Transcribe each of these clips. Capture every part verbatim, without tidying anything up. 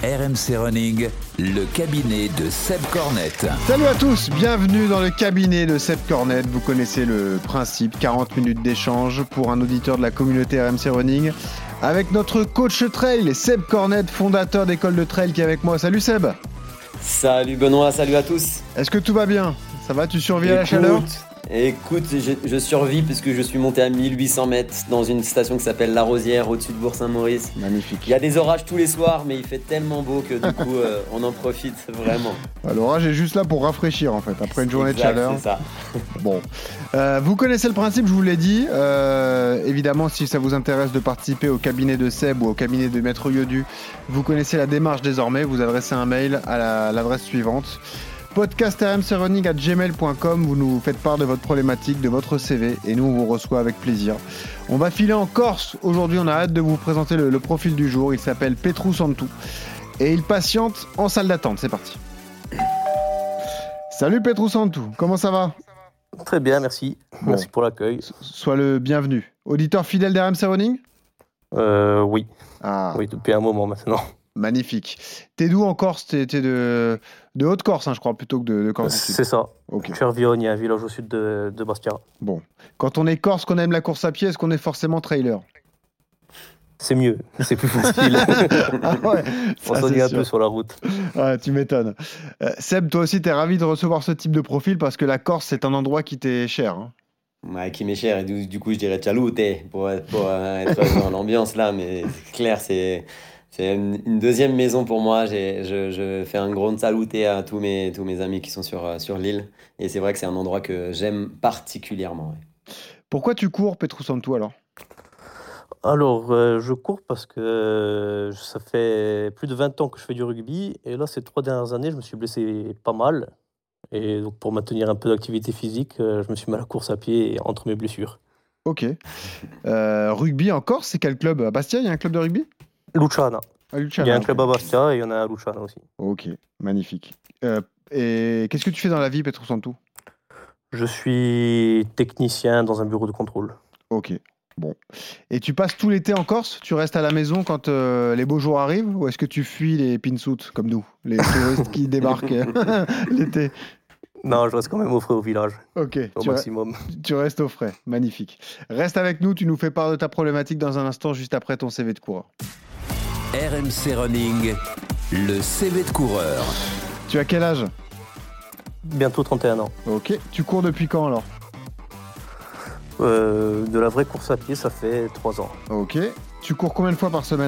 R M C Running, le cabinet de Seb Cornet. Salut à tous, bienvenue dans le cabinet de Seb Cornet. Vous connaissez le principe, quarante minutes d'échange pour un auditeur de la communauté R M C Running avec notre coach trail, Seb Cornet, fondateur d'école de trail qui est avec moi. Salut Seb. Salut Benoît, salut à tous. Est-ce que tout va bien ? Ça va, tu survis à la chaleur ? Écoute, je, je survis puisque je suis monté à mille huit cents mètres dans une station qui s'appelle La Rosière au-dessus de Bourg-Saint-Maurice. Magnifique. Il y a des orages tous les soirs, mais il fait tellement beau que du coup, euh, on en profite vraiment. L'orage est juste là pour rafraîchir en fait, après une journée exact, de chaleur. C'est ça. Bon, euh, vous connaissez le principe, je vous l'ai dit. Euh, évidemment, si ça vous intéresse de participer au cabinet de Seb ou au cabinet de Maître Yodu, vous connaissez la démarche désormais. Vous adressez un mail à la, l'adresse suivante. podcast r m c running arobase gmail point com. Vous nous faites part de votre problématique, de votre C V et nous on vous reçoit avec plaisir. On va filer en Corse. Aujourd'hui on a hâte de vous présenter le, le profil du jour. Il s'appelle Petru Santu et il patiente en salle d'attente. C'est parti. Salut Petru Santu, comment ça va ? Très bien, merci. Bon. Merci pour l'accueil. Sois le bienvenu. Auditeur fidèle d'R M C Running ? euh, Oui. Ah. Oui, depuis un moment maintenant. Magnifique. T'es d'où en Corse ? T'es, t'es de, de Haute-Corse, hein, je crois, plutôt que de, de Corse du Sud. C'est ça. Okay. Chervionne, il y a un village au sud de, de Bastia. Bon. Quand on est Corse, qu'on aime la course à pied, est-ce qu'on est forcément trailer ? C'est mieux, c'est plus facile. Ah ouais, on s'ennuie un peu sur la route. Ouais, tu m'étonnes. Euh, Seb, toi aussi, t'es ravi de recevoir ce type de profil parce que la Corse, c'est un endroit qui t'est cher. Hein. Ouais, qui m'est cher. Et du, du coup, je dirais Tchaloute pour, pour euh, être dans l'ambiance là. Mais c'est clair, c'est... C'est une, une deuxième maison pour moi. J'ai, je, je fais un gros saluté à tous mes, tous mes amis qui sont sur, sur l'île. Et c'est vrai que c'est un endroit que j'aime particulièrement. Ouais. Pourquoi tu cours, Petru Santu, alors ? Alors, euh, je cours parce que euh, ça fait plus de vingt ans que je fais du rugby. Et là, ces trois dernières années, je me suis blessé pas mal. Et donc, pour maintenir un peu d'activité physique, euh, je me suis mis à la course à pied entre mes blessures. Ok. Euh, rugby en Corse, c'est quel club ? À Bastia, il y a un club de rugby ? Luciana. Ah, Luciana. Il y a un okay. club à Bastia et il y en a à Luciana aussi. Ok, magnifique. Euh, et qu'est-ce que tu fais dans la vie, Petru Santu ? Je suis technicien dans un bureau de contrôle. Ok, bon. Et tu passes tout l'été en Corse ? Tu restes à la maison quand euh, les beaux jours arrivent ? Ou est-ce que tu fuis les pinsoutes, comme nous, les touristes qui débarquent l'été ? Non, je reste quand même au frais au village. Ok, au tu, maximum. Re- tu restes au frais, magnifique. Reste avec nous, tu nous fais part de ta problématique dans un instant, juste après ton C V de coureur. R M C Running, le C V de coureur. Tu as quel âge ? Bientôt trente et un ans. Ok, tu cours depuis quand alors ? euh, De la vraie course à pied, ça fait trois ans. Ok, tu cours combien de fois par semaine ?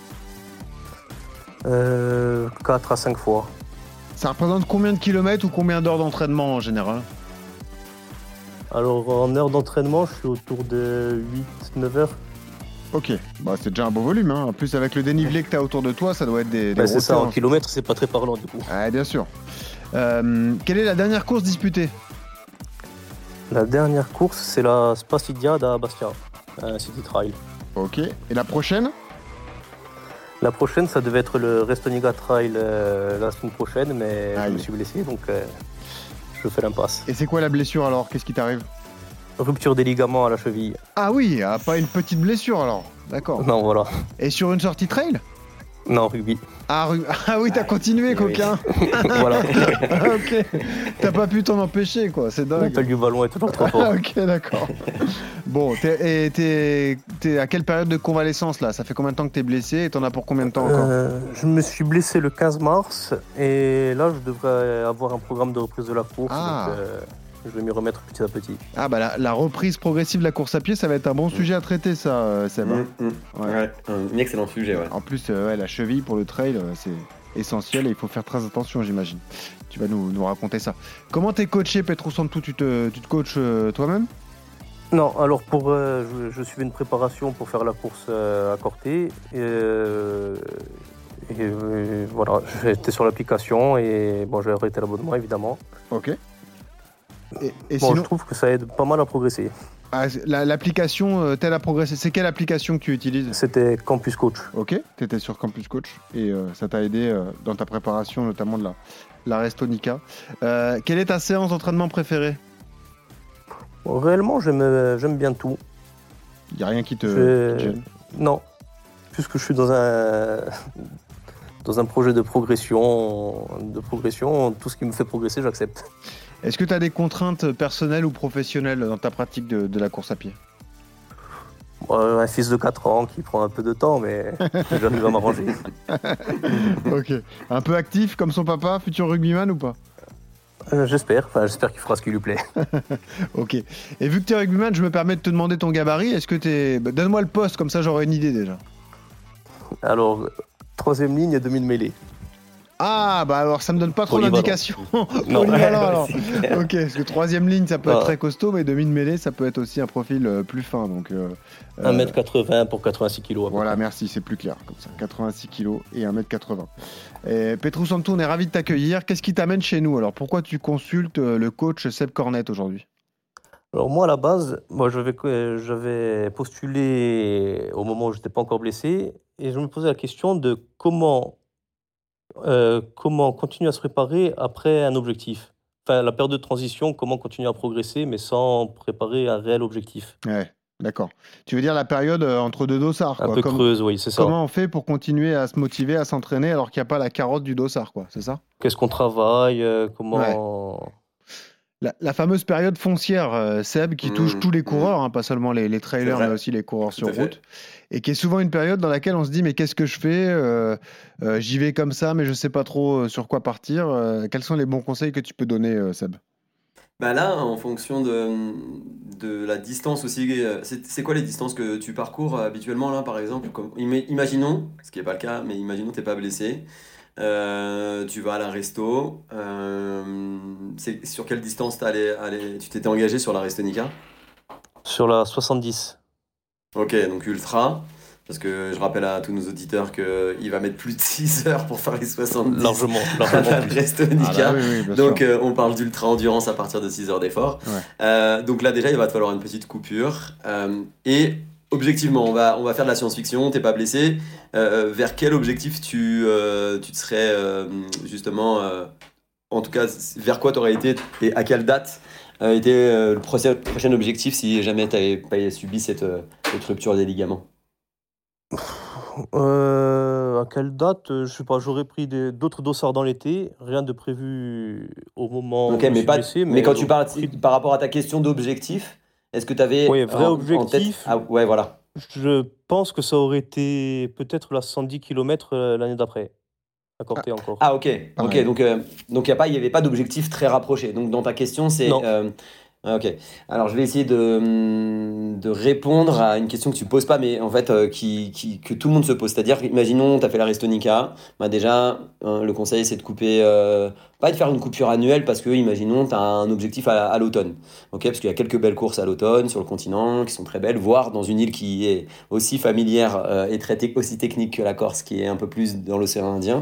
euh, quatre à cinq fois. Ça représente combien de kilomètres ou combien d'heures d'entraînement en général ? Alors en heures d'entraînement, je suis autour de huit à neuf heures. Ok, bah, c'est déjà un beau volume. Hein. En plus, avec le dénivelé que tu as autour de toi, ça doit être des, des bah, gros c'est ça, séances. en kilomètres, c'est pas très parlant du coup. Ah, bien sûr. Euh, quelle est la dernière course disputée ? La dernière course, c'est la Spacidiade à Bastia, un city trail. Ok, et la prochaine ? La prochaine, ça devait être le Restoniga Trail euh, la semaine prochaine, mais Aïe. je me suis blessé, donc euh, je fais l'impasse. Et c'est quoi la blessure alors ? Qu'est-ce qui t'arrive ? Rupture des ligaments à la cheville. Ah oui, ah, pas une petite blessure alors. D'accord. Non, voilà. Et sur une sortie trail ? Non, rugby. Ah, ru- ah oui, t'as continué, oui. coquin. Voilà. Ok. T'as pas pu t'en empêcher, quoi. C'est dingue. L'appel du ballon est toujours trop fort. Ah, ok, d'accord. Bon, t'es, et t'es, t'es à quelle période de convalescence là ? Ça fait combien de temps que t'es blessé et t'en as pour combien de temps encore ? Euh, je me suis blessé le quinze mars et là, je devrais avoir un programme de reprise de la course. Ah. Donc, euh, je vais m'y remettre petit à petit. Ah bah la, la reprise progressive de la course à pied, ça va être un bon sujet à traiter, ça, euh, Seb. Mmh, mmh. Ouais. Ouais, un excellent sujet, ouais. En plus, euh, ouais, la cheville pour le trail, euh, c'est essentiel et il faut faire très attention, j'imagine. Tu vas nous, nous raconter ça. Comment t'es coaché, Petru Santu ? Tu te, tu te coaches euh, toi-même ? Non, alors pour, euh, je, je suivais une préparation pour faire la course euh, à Corté. Et, euh, et euh, voilà, j'étais sur l'application et bon, j'ai arrêté l'abonnement évidemment. Ok. Et, et Bon, sinon, je trouve que ça aide pas mal à progresser. ah, la- l'application, euh, telle à progresser, c'est quelle application que tu utilises ? C'était Campus Coach. Ok, tu étais sur Campus Coach et euh, ça t'a aidé euh, dans ta préparation, notamment de la, la Restonica. Euh, quelle est ta séance d'entraînement préférée ? Bon, réellement, j'aime, j'aime bien tout. Il n'y a rien qui te, Je- qui te gêne ? Non, puisque je suis dans un dans un projet de progression, de progression, tout ce qui me fait progresser, j'accepte. Est-ce que tu as des contraintes personnelles ou professionnelles dans ta pratique de, de la course à pied ? Euh, un fils de quatre ans qui prend un peu de temps, mais j'arrive à m'arranger. Ok. Un peu actif comme son papa, futur rugbyman ou pas ? Euh, j'espère, enfin, j'espère qu'il fera ce qui lui plaît. Ok. Et vu que tu es rugbyman, je me permets de te demander ton gabarit. Est-ce que tu es... Bah, donne-moi le poste, comme ça j'aurai une idée déjà. Alors, troisième ligne et demi de mêlée. Ah, bah alors ça me donne pas trop Polyvalent. d'indications. Non. Polyvalent, alors. C'est clair. Ok, parce que troisième ligne, ça peut être Ah. très costaud, mais demi de mêlée, ça peut être aussi un profil euh, plus fin. Donc, euh, un euh, mètre quatre-vingts pour quatre-vingt-six kilos. à peu Voilà, près. merci, c'est plus clair comme ça. quatre-vingt-six kilos et un mètre quatre-vingts. Et Petrou Santou, on est ravis de t'accueillir. Qu'est-ce qui t'amène chez nous alors ? Pourquoi tu consultes euh, le coach Seb Cornette aujourd'hui ? Alors moi, à la base, moi, j'avais, j'avais postulé au moment où je n'étais pas encore blessé, et je me posais la question de comment, euh, comment continuer à se préparer après un objectif. Enfin, la période de transition, comment continuer à progresser, mais sans préparer un réel objectif. Ouais, d'accord. Tu veux dire la période euh, entre deux dossards, Un quoi. peu Comme- creuse, oui, c'est ça. Comment on fait pour continuer à se motiver, à s'entraîner alors qu'il n'y a pas la carotte du dossard, quoi, c'est ça ? Qu'est-ce qu'on travaille, euh, comment... La, la fameuse période foncière, euh, Seb, qui Mmh, touche tous les mmh. coureurs, hein, pas seulement les, les trailers, C'est vrai. mais aussi les coureurs Tout sur à fait. route, et qui est souvent une période dans laquelle on se dit mais qu'est-ce que je fais Euh, euh, J'y vais comme ça, mais je sais pas trop euh, sur quoi partir. Euh, quels sont les bons conseils que tu peux donner, euh, Seb ? Bah là, en fonction de, de la distance aussi, euh, c'est c'est quoi les distances que tu parcours euh, habituellement là, par exemple, comme, ima- imaginons, ce qui n'est pas le cas, mais imaginons t'es pas blessé, euh, tu vas à la resto, euh, c'est sur quelle distance t'es allé, allé- tu t'étais engagé sur la Restonica? Sur la soixante-dix. Ok, donc ultra, parce que je rappelle à tous nos auditeurs qu'il va mettre plus de six heures pour faire les soixante-dix Largement, à la largement plus. Restonica. Ah bah oui, oui, bien Donc sûr. euh, on parle d'ultra endurance à partir de six heures d'effort. Ouais. Euh, donc là déjà il va te falloir une petite coupure. Euh, et objectivement, on va, on va faire de la science-fiction, t'es pas blessé. Euh, vers quel objectif tu, euh, tu te serais euh, justement, euh, en tout cas vers quoi t'aurais été et à quelle date euh, était euh, le prochain, prochain objectif si jamais t'avais pas subi cette, euh, cette rupture des ligaments? Euh, à quelle date? euh, Je sais pas, j'aurais pris des- d'autres dossards dans l'été, rien de prévu au moment Ok, où je me mais, suis pas, blessé, mais quand tu j'aurais parles pris- par rapport à ta question d'objectif, est-ce que tu avais Oui, vrai en, en tête... objectif. Ah ouais, voilà. Je pense que ça aurait été peut-être la soixante-dix kilomètres euh, l'année d'après, à Corté encore. Ah ok, ok, Pareil. donc euh, donc il n'y avait pas d'objectif très rapproché. Donc dans ta question, c'est... Non. euh, ah, ok, alors je vais essayer de, hum, de répondre à une question que tu poses pas, mais en fait euh, qui, qui- que tout le monde se pose. C'est-à-dire, imaginons, tu as fait la Restonica, bah déjà, hein, le conseil c'est de couper, euh, pas de faire une coupure annuelle parce que, imaginons, tu as un objectif à, à l'automne. Ok, parce qu'il y a quelques belles courses à l'automne sur le continent qui sont très belles, voire dans une île qui est aussi familière euh, et très tec- aussi technique que la Corse, qui est un peu plus dans l'océan Indien.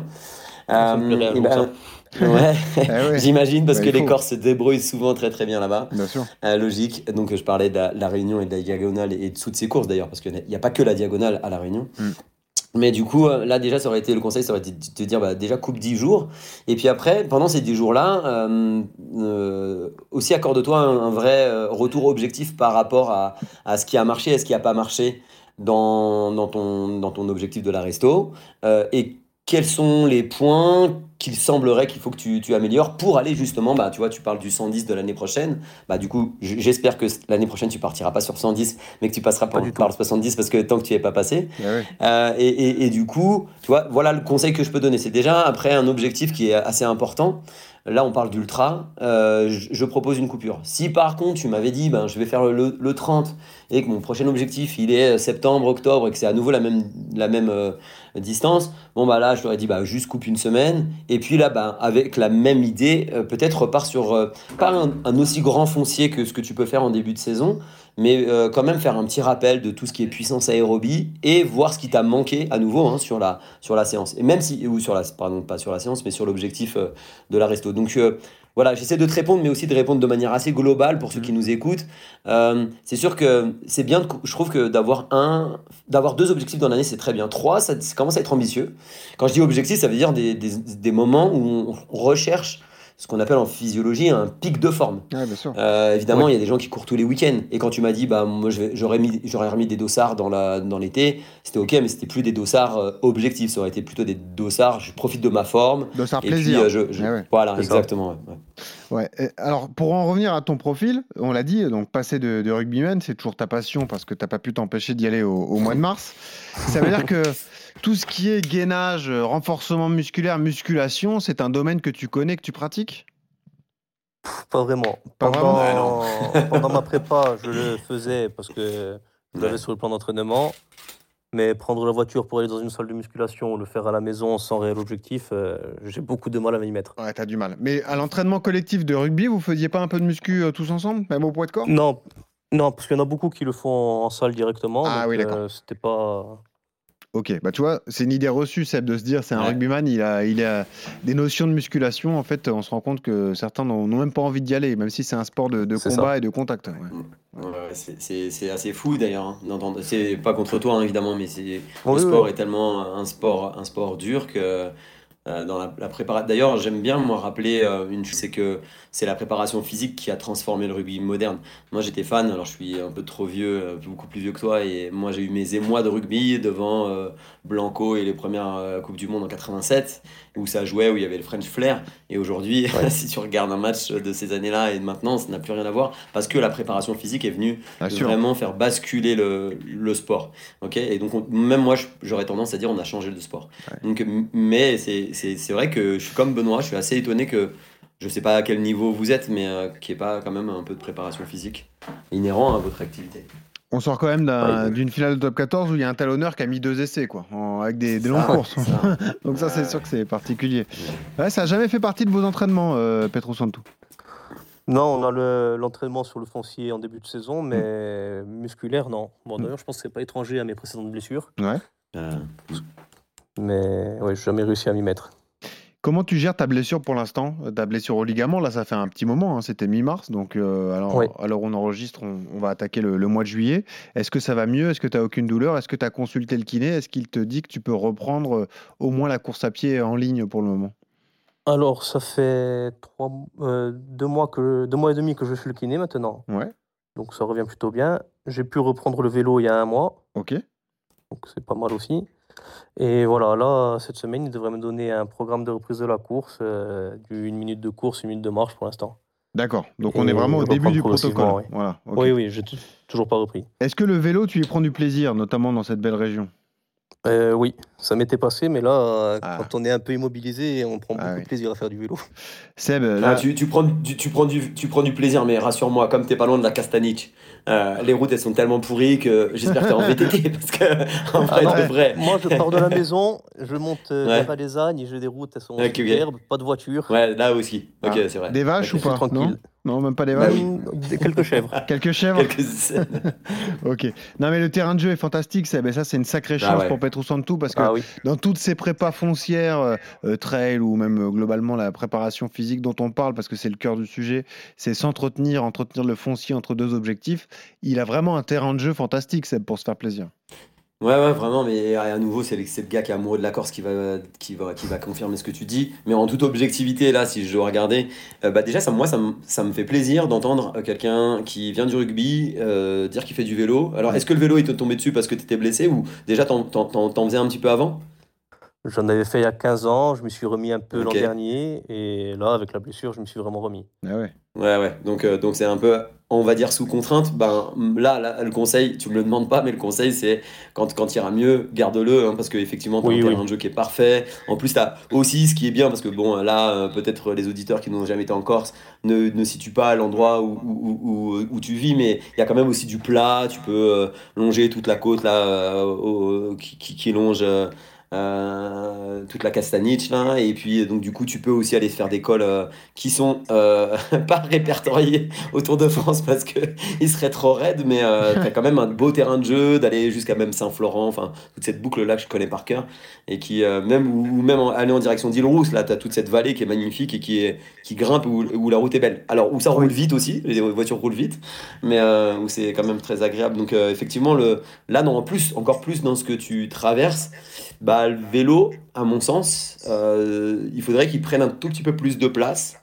Ça me plairait un et jour, ben, ça. ouais, Eh ouais, j'imagine parce Bah, que il les faut. Corses se débrouillent souvent très très bien là-bas. bien sûr. Euh, logique. Donc je parlais de la, de la Réunion et de la Diagonale et de toutes ces courses d'ailleurs, parce qu'il n'y a pas que la Diagonale à la Réunion. Mm. Mais du coup, euh, là déjà, ça aurait été le conseil, ça aurait été de te dire bah, déjà coupe dix jours. Et puis après, pendant ces dix jours-là, euh, euh, aussi accorde-toi un, un vrai euh, retour objectif par rapport à, à ce qui a marché et ce qui n'a pas marché dans, dans, ton, dans ton objectif de la resto. Euh, et quels sont les points qu'il semblerait qu'il faut que tu, tu améliores pour aller justement, bah, tu vois, tu parles du cent dix de l'année prochaine. Bah, du coup, j- j'espère que l'année prochaine, tu partiras pas sur cent dix, mais que tu passeras Pas par, du tout. par le soixante-dix parce que tant que tu n'y es pas passé. Eh ouais. Euh, et, et, et du coup, tu vois, voilà le conseil que je peux donner. C'est déjà après un objectif qui est assez important. Là, on parle d'ultra. Euh, je, je propose une coupure. Si par contre, tu m'avais dit, ben, je vais faire le, le trente et que mon prochain objectif, il est septembre, octobre et que c'est à nouveau la même, la même euh, distance, bon, bah là, je t'aurais dit, bah, juste coupe une semaine. Et puis là, bah, avec la même idée, euh, peut-être repars sur euh, pas un, un aussi grand foncier que ce que tu peux faire en début de saison, mais euh, quand même faire un petit rappel de tout ce qui est puissance aérobie et voir ce qui t'a manqué à nouveau hein, sur, la, sur la séance. Et même si, ou sur la, pardon, pas sur la séance, mais sur l'objectif euh, de la resto. Donc euh, voilà, j'essaie de te répondre, mais aussi de répondre de manière assez globale pour ceux qui nous écoutent. Euh, c'est sûr que c'est bien, de, je trouve que d'avoir un, d'avoir deux objectifs dans l'année, c'est très bien. Trois, ça, ça commence à être ambitieux. Quand je dis objectif, ça veut dire des, des, des moments où on recherche ce qu'on appelle en physiologie un pic de forme. Ouais, bien sûr. Euh, évidemment, il Ouais. y a des gens qui courent tous les week-ends. Et quand tu m'as dit, bah, moi, je vais- j'aurais mis, j'aurais remis des dossards dans la, dans l'été, c'était ok, mais c'était plus des dossards euh, objectifs. Ça aurait été plutôt des dossards, je profite de ma forme. Dossard Et plaisir. puis, euh, je, je- Eh ouais. voilà, C'est ça. exactement. ouais, ouais. Ouais. Et alors, pour en revenir à ton profil, on l'a dit, donc passer de, de rugbyman, c'est toujours ta passion parce que tu n'as pas pu t'empêcher d'y aller au, au mois de mars. Ça veut dire que tout ce qui est gainage, euh, renforcement musculaire, musculation, c'est un domaine que tu connais, que tu pratiques? Pas vraiment. Pas vraiment Pendant, Ouais, pendant ma prépa, je le faisais parce que je l'avais Ouais. sur le plan d'entraînement. Mais prendre la voiture pour aller dans une salle de musculation ou le faire à la maison sans réel objectif, euh, j'ai beaucoup de mal à m'y mettre. Ouais, t'as du mal. Mais à l'entraînement collectif de rugby, vous faisiez pas un peu de muscu euh, tous ensemble, même au poids de corps? Non, non, parce qu'il y en a beaucoup qui le font en salle directement. Ah donc, oui, d'accord. euh, c'était pas. Ok, bah tu vois, c'est une idée reçue, Seb, de se dire c'est un Ouais. rugbyman, il a, il a des notions de musculation. En fait, on se rend compte que certains n'ont n'ont même pas envie d'y aller, même si c'est un sport de, de C'est combat ça. et de contact. Ouais. Ouais, ouais, c'est- c'est c'est assez fou d'ailleurs, hein, d'entendre- c'est pas contre toi hein, évidemment, mais c'est le Oui, sport oui. est tellement un sport, un sport dur que euh, dans la, la préparation. D'ailleurs, j'aime bien moi rappeler euh, une chose, c'est que c'est la préparation physique qui a transformé le rugby moderne. Moi, j'étais fan, alors je suis un peu trop vieux, euh, beaucoup plus vieux que toi, et moi j'ai eu mes émois de rugby devant euh, Blanco et les premières euh, Coupes du Monde en quatre-vingt-sept, où ça jouait, où il y avait le French Flair. Et aujourd'hui, Ouais. si tu regardes un match de ces années-là et de maintenant, ça n'a plus rien à voir, parce que la préparation physique est venue Bien sûr. vraiment faire basculer le, le sport. Ok, et donc, on- même moi, je- j'aurais tendance à dire on a changé de sport. Donc, m- mais c'est c'est- c'est vrai que je suis comme Benoît, je suis assez étonné que je sais pas à quel niveau vous êtes, mais euh, qu'il n'y ait pas quand même un peu de préparation physique inhérent à votre activité. On sort quand même d'un- Ouais. d'une finale de top quatorze où il y a un talonneur qui a mis deux essais, quoi, en- avec des, des longues Ça, courses. ça. Donc ça, c'est Ouais. sûr que c'est particulier. Ouais, ça n'a jamais fait partie de vos entraînements, euh, Petro Santu. Non, on a le- l'entraînement sur le foncier en début de saison, Mm. mais musculaire, non. Bon, d'ailleurs, je pense que c'est pas étranger à mes précédentes blessures, Ouais. Euh, mais ouais, j'ai jamais réussi à m'y mettre. Comment tu gères ta blessure pour l'instant? Ta blessure au ligament, là, ça fait un petit moment, hein, c'était mi-mars, donc euh, alors, Oui. alors on enregistre, on, on va attaquer le, le mois de juillet. Est-ce que ça va mieux? Est-ce que tu n'as aucune douleur? Est-ce que tu as consulté le kiné? Est-ce qu'il te dit que tu peux reprendre euh, au moins la course à pied en ligne pour le moment? Alors, ça fait trois, euh, deux mois que, deux mois et demi que je suis le kiné maintenant, Ouais, donc ça revient plutôt bien. J'ai pu reprendre le vélo il y a un mois, ok. donc c'est pas mal aussi. Et voilà, là, cette semaine, il devrait me donner un programme de reprise de la course, euh, du une minute de course, une minute de marche pour l'instant. D'accord, donc on est Et vraiment au je début reprends du progressivement, protocole. oui. Voilà, ok. Oui, oui, j'ai t- toujours pas repris. Est-ce que le vélo, tu y prends du plaisir, notamment dans cette belle région? Euh, oui, ça m'était passé, mais là, euh, Ah. quand on est un peu immobilisé, on prend Ah beaucoup oui. de plaisir à faire du vélo. Seb, Ah, là, tu, tu, prends, du, tu, prends du, tu prends du plaisir, mais rassure-moi, comme t'es pas loin de la Castaniche, euh, les routes elles sont tellement pourries que j'espère que t'es en V T T parce que en vrai, non, de vrai. Moi, je pars de la maison, je monte euh, Ouais. vers Alezane, j'ai des routes, elles sont Ok, ok. superbes, pas de voiture. Ouais, là aussi. Ok, Ah. c'est vrai. des vaches Ok. ou pas? Je suis tranquille. Non, non, même pas des Bah vaches. oui. Hum, des- quelques chèvres. Quelques chèvres? Quelques... Ok. Non, mais le terrain de jeu est fantastique, Seb, et ça, c'est une sacrée Ah chance ouais. pour Petro Santu parce que Ah oui. dans toutes ces prépas foncières, euh, euh, trail ou même euh, globalement la préparation physique dont on parle, parce que c'est le cœur du sujet, c'est s'entretenir, entretenir le foncier entre deux objectifs. Il a vraiment un terrain de jeu fantastique, Seb, pour se faire plaisir. Ouais, ouais, vraiment, mais à nouveau, c'est le, c'est le gars qui est amoureux de la Corse qui va, qui va, qui va confirmer ce que tu dis. Mais en toute objectivité, là, si je dois regarder, euh, bah déjà, ça, moi, ça, me- ça me fait plaisir d'entendre euh, quelqu'un qui vient du rugby euh, dire qu'il fait du vélo. Alors, est-ce que le vélo, il te tombé dessus parce que tu étais blessé ou déjà, t'en, t'en, t'en- t'en faisais un petit peu avant? J'en avais fait il y a quinze ans, je me suis remis un peu l'an Ok. dernier, et là, avec la blessure, je me suis vraiment remis. Ah ouais. Ouais, ouais, donc euh, donc c'est un peu, on va dire, sous contrainte. Ben, là, là, le conseil, tu me le demandes pas, mais le conseil, c'est quand, quand il ira mieux, garde-le, hein, parce qu'effectivement, tu as Oui, un terrain oui. de jeu qui est parfait. En plus, tu as aussi ce qui est bien, parce que bon, là, euh, peut-être les auditeurs qui n'ont jamais été en Corse ne, ne situent pas l'endroit où, où, où, où tu vis, mais il y a quand même aussi du plat. Tu peux euh, longer toute la côte là, euh, au- qui, qui, qui longe. euh, euh, toute la Castaniche là, et puis donc du coup tu peux aussi aller faire des cols euh, qui sont euh, pas répertoriés autour de France parce que ils seraient trop raides, mais euh, t'as quand même un beau terrain de jeu d'aller jusqu'à même Saint-Florent, enfin toute cette boucle là que je connais par cœur et qui euh, même ou, ou même en- aller en direction d'Île-Rousse, là t'as toute cette vallée qui est magnifique et qui est qui grimpe où, où la route est belle, alors où ça roule Oui. vite aussi, les voitures roulent vite, mais euh, où c'est quand même très agréable. Donc euh, effectivement le là non, en plus encore plus dans ce que tu traverses, bah, le vélo, à mon sens, euh, il faudrait qu'il prenne un tout petit peu plus de place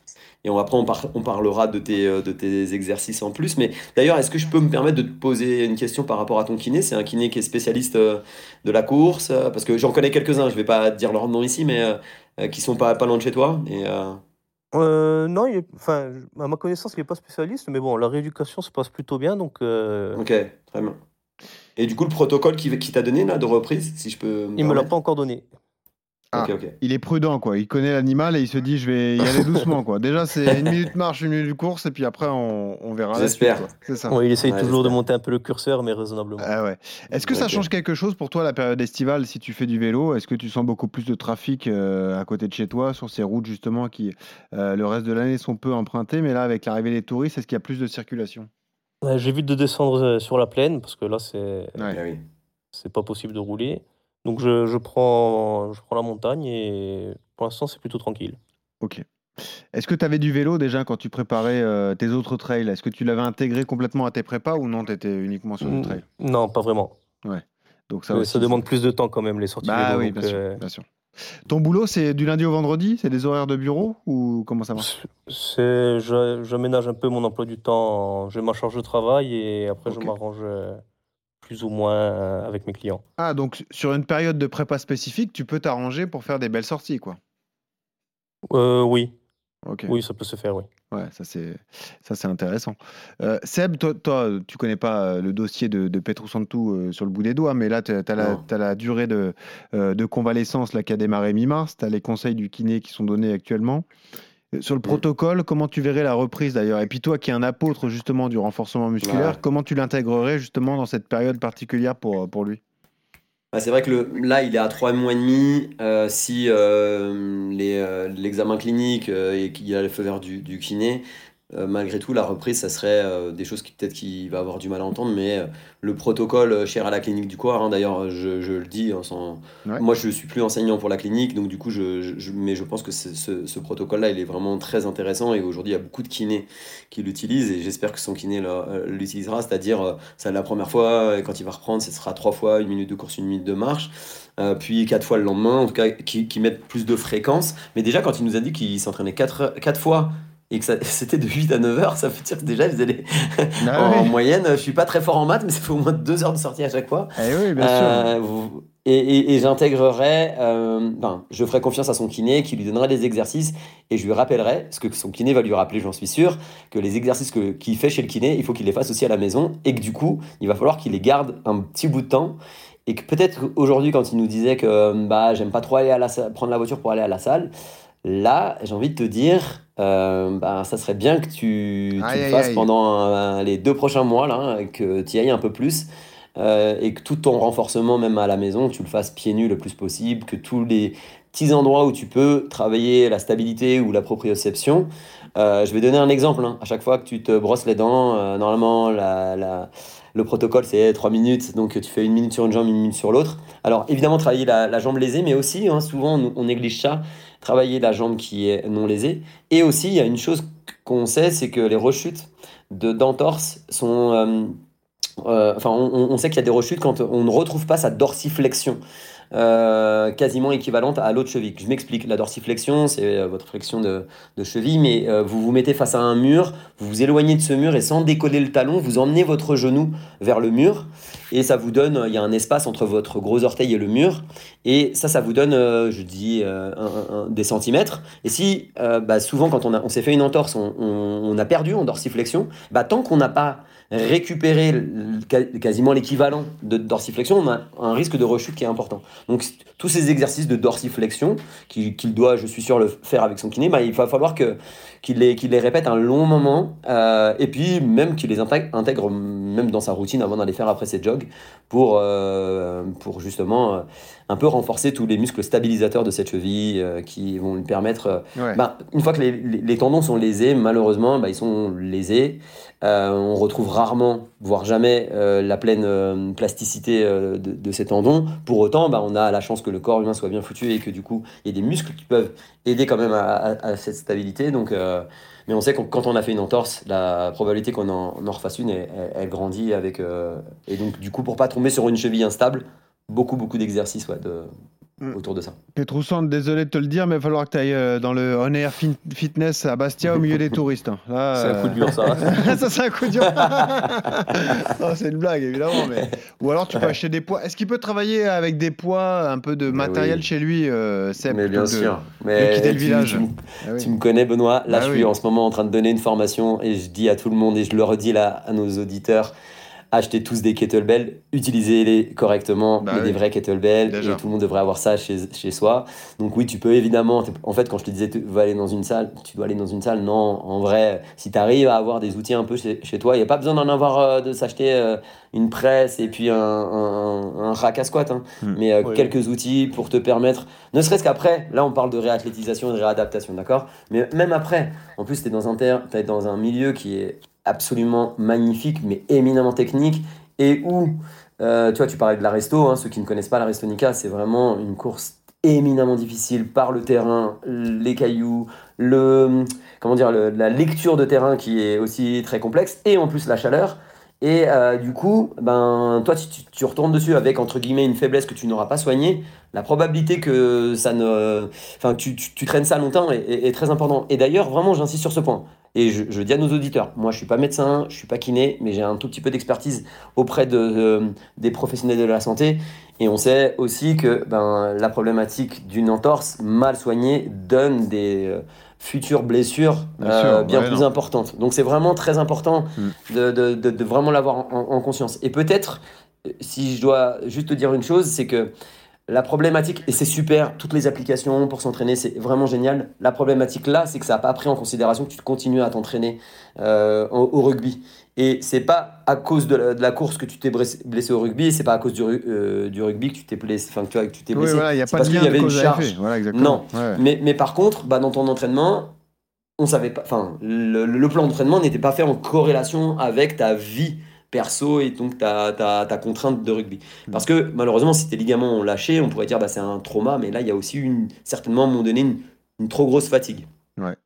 Et on, après, on, par- on parlera de tes, euh, de tes exercices en plus. Mais d'ailleurs, est-ce que je peux me permettre de te poser une question par rapport à ton kiné? C'est un kiné qui est spécialiste euh, de la course, euh, parce que j'en connais quelques-uns, je vais pas dire leur nom ici, mais euh, euh, qui sont pas, pas loin de chez toi. Et, euh, Heu, non, il est enfin, j à ma connaissance, il est pas spécialiste, mais bon, la rééducation se passe plutôt bien, donc heu, ok, très bien. Et du coup, le protocole qui, qui t'a donné là, de reprise, si je peux me il me l'a pas permettre? encore donné. Ok, Ah, ok. il est prudent, quoi. Il connaît l'animal et il se dit, je vais y aller doucement, quoi. Déjà, c'est une minute marche, une minute de course, et puis après, on, on verra la suite, J'espère. quoi. C'est ça. Ouais, il essaye Ouais, toujours de j'espère. monter un peu le curseur, mais raisonnablement. Ah ouais. Est-ce que ça Ok. change quelque chose pour toi, la période estivale, si tu fais du vélo? Est-ce que tu sens beaucoup plus de trafic euh, à côté de chez toi, sur ces routes, justement, qui, euh, le reste de l'année, sont peu empruntées, mais là, avec l'arrivée des touristes, est-ce qu'il y a plus de circulation? Ouais, j'évite de descendre, heu, sur la plaine parce que là, c'est Ouais, Ah oui. c'est pas possible de rouler. Donc je je prends je prends la montagne et pour l'instant, c'est plutôt tranquille. ok. Est-ce que tu avais du vélo déjà quand tu préparais euh, tes autres trails? Est-ce que tu l'avais intégré complètement à tes prépas ou non, tu étais uniquement sur du Mmh, trail? non, pas vraiment. Ouais. Donc ça Heu, ça aussi, c'est... demande plus de temps quand même les sorties Bah vélo, oui, bien donc sûr, heu, bien sûr. Ton boulot, c'est du lundi au vendredi? C'est des horaires de bureau ou comment ça marche? c c'est je j'aménage un peu mon emploi du temps en j'ai ma charge de travail et après je Ok. m'arrange, heu, plus ou moins, heu, avec mes clients. Ah, donc sur une période de prépa spécifique, tu peux t'arranger pour faire des belles sorties, quoi. Heu, oui, Ok. oui, ça peut se faire, oui. Ouais, ça c'est ça c'est intéressant. Euh, Seb, toi, toi, euh, tu connais pas euh, le dossier de, de Petrou-Santou euh, sur le bout des doigts, mais là, tu as la, Non. t'as la durée de, euh, de convalescence là, qui a démarré mi-mars, tu as les conseils du kiné qui sont donnés actuellement. Euh, Sur le Mm. protocole, comment tu verrais la reprise d'ailleurs? Et puis toi qui es un apôtre justement du renforcement Ouais. musculaire, comment tu l'intégrerais justement dans cette période particulière pour, pour lui? Bah, c'est vrai que le, là, il est à trois mois et demi. Euh, si euh, les, euh, l'examen clinique euh, et qu'il y a le feu vert du, du kiné, euh, malgré tout, la reprise, ça serait euh, des choses qui peut-être qu'il va avoir du mal à entendre, mais euh, le protocole euh, cher à la clinique du Coir, hein, d'ailleurs, je, je le dis, hein, sans... Ouais. moi je suis plus enseignant pour la clinique, donc du coup, je, je- je- mais je pense que c'est- ce, ce protocole-là, il est vraiment très intéressant et aujourd'hui, il y a beaucoup de kinés qui l'utilisent et j'espère que son kiné là, euh, l'utilisera, c'est-à-dire, euh, ça la première fois, et quand il va reprendre, ce sera trois fois une minute de course, une minute de marche, euh, puis quatre fois le lendemain, en tout cas, qui, qui mettent plus de fréquence. Mais déjà, quand il nous a dit qu'il s'entraînait quatre, quatre fois et que ça- c'était de huit à neuf heures, ça veut dire que déjà, ils allaient Ah en oui, moyenne, je suis pas très fort en maths, mais ça fait au moins deux heures de sortie à chaque fois. eh oui, bien sûr. Euh, vous- et et, et j'intégrerai, euh, ben, je ferai confiance à son kiné qui lui donnera des exercices et je lui rappellerai, parce que son kiné va lui rappeler, j'en suis sûr, que les exercices que, qu'il fait chez le kiné, il faut qu'il les fasse aussi à la maison et que du coup, il va falloir qu'il les garde un petit bout de temps. Et que peut-être aujourd'hui, quand il nous disait que bah, j'aime pas trop aller à la salle, prendre la voiture pour aller à la salle, là, j'ai envie de te dire, euh, bah, ça serait bien que tu, tu Aïe, le aïe, fasses aïe. pendant euh, les deux prochains mois, là, hein, et que tu y ailles un peu plus, euh, et que tout ton renforcement, même à la maison, tu le fasses pieds nus le plus possible, que tous les petits endroits où tu peux travailler la stabilité ou la proprioception. Euh, je vais donner un exemple, hein. À chaque fois que tu te brosses les dents, euh, normalement, la, la- le protocole, c'est trois minutes, donc tu fais une minute sur une jambe, une minute sur l'autre. Alors, évidemment, travailler la, la jambe lésée, mais aussi, hein, souvent, on, on néglige ça, travailler la jambe qui est non lésée. Et aussi, il y a une chose qu'on sait, c'est que les rechutes de d'entorse sont... euh, euh, enfin, on, on- on sait qu'il y a des rechutes quand on ne retrouve pas sa dorsiflexion, euh, quasiment équivalente à l'autre cheville. Je m'explique. La dorsiflexion, c'est euh, votre flexion de, de cheville, mais euh, vous vous mettez face à un mur, vous vous éloignez de ce mur et sans décoller le talon, vous emmenez votre genou vers le mur et ça vous donne, il y a un espace entre votre gros orteil et le mur et ça, ça vous donne, euh, je dis, euh, un- un- un- des centimètres. Et si, euh, bah, souvent, quand on, a- on s'est fait une entorse, on, on- on a perdu en dorsiflexion, bah, tant qu'on n'a pas récupéré le- le- quasiment l'équivalent de dorsiflexion, on a un risque de rechute qui est important. Donc, c- tous ces exercices de dorsiflexion, qu'il qu'il doit, je suis sûr, le faire avec son kiné, bah, il va falloir que, qu'il les, qu'il les répète un long moment, euh, et puis même qu'il les intègre, intègre même dans sa routine avant d'aller faire après ses jogs, pour, euh, pour justement euh, un peu renforcer tous les muscles stabilisateurs de cette cheville, euh, qui vont lui permettre, euh, Ouais. bah, une fois que les, les- les tendons sont lésés, malheureusement, bah, ils sont lésés. Euh, on retrouve rarement, voire jamais, euh, la pleine euh, plasticité euh, de, de ces tendons. Pour autant, bah, on a la chance que le corps humain soit bien foutu et que du coup, il y ait des muscles qui peuvent aider quand même à, à- à cette stabilité. Donc, euh, mais on sait que quand on a fait une entorse, la probabilité qu'on en, on en refasse une, elle, elle- elle grandit avec. euh, et donc, du coup, pour pas tomber sur une cheville instable, beaucoup, beaucoup d'exercices, ouais, de, mm. autour de ça. Pétrusson, désolé de te le dire, mais il va falloir que tu ailles dans le On Air fin- Fitness à Bastia au milieu des touristes. Hein. Là, c'est un coup dur, ça. ça, c'est un coup dur. Non, c'est une blague, évidemment. Mais... Ou alors, tu peux acheter des poids. Est-ce qu'il peut travailler avec des poids, un peu de Mais matériel oui. chez lui, euh, Seb, Mais bien de, sûr. de Mais quitter le tu, village tu, me- Ah oui. tu me connais, Benoît. Là, Ah je oui. suis en ce moment en train de donner une formation et je dis à tout le monde et je le redis là à nos auditeurs. Achetez tous des kettlebells, utilisez-les correctement, Bah mais oui. des vrais kettlebells, Déjà. et tout le monde devrait avoir ça chez, chez soi. Donc oui, tu peux évidemment, en fait, quand je te disais tu vas aller dans une salle, tu dois aller dans une salle, non, en vrai, si tu arrives à avoir des outils un peu chez, chez toi, il n'y a pas besoin d'en avoir, euh, de s'acheter euh, une presse et puis un, un, un rack à squat, hein. Hmm. mais euh, Oui. quelques outils pour te permettre, ne serait-ce qu'après, là on parle de réathlétisation et de réadaptation, d'accord? Mais même après, en plus tu es dans un ter- t'es dans un milieu qui est absolument magnifique, mais éminemment technique, et où, euh, tu vois, tu parlais de la resto, hein, ceux qui ne connaissent pas la Restonica, c'est vraiment une course éminemment difficile par le terrain, les cailloux, le, comment dire, le- la lecture de terrain qui est aussi très complexe, et en plus la chaleur. Et euh, du coup, ben, toi, tu, tu- tu retournes dessus avec, entre guillemets, une faiblesse que tu n'auras pas soignée. La probabilité que ça ne... Enfin, tu, tu, tu traînes ça longtemps est, est- est très important. Et d'ailleurs, vraiment, j'insiste sur ce point. Et je, je dis à nos auditeurs, moi, je suis pas médecin, je suis pas kiné, mais j'ai un tout petit peu d'expertise auprès de, euh, des professionnels de la santé. Et on sait aussi que ben, la problématique d'une entorse mal soignée donne des... euh, futures blessures Bien euh, sûr, bien ouais, plus non. importantes. Donc c'est vraiment très important Mm. de, de, de, de vraiment l'avoir en, en conscience. Et peut-être, euh, si je dois juste te dire une chose, c'est que la problématique, et c'est super, toutes les applications pour s'entraîner, c'est vraiment génial. La problématique là, c'est que ça n'a pas pris en considération que tu continues à t'entraîner euh, au, au rugby. Et c'est pas à cause de la, de la course que tu t'es blessé, blessé au rugby, c'est pas à cause du, ru- euh, du rugby que tu t'es blessé, enfin que tu vois, que tu t'es Oui, blessé. voilà, il n'y a C'est pas de parce qu'il lien y de avait une cause à effet. charge. Voilà, exactement. Non. Ouais. Mais, mais par contre, bah, dans ton entraînement, on savait pas, enfin, le, le plan d'entraînement n'était pas fait en corrélation avec ta vie perso et donc ta, ta, ta contrainte de rugby. Parce que malheureusement, si tes ligaments ont lâché, on pourrait dire bah, c'est un trauma, mais là, il y a aussi une, certainement à un moment donné une, une trop grosse fatigue. Ouais.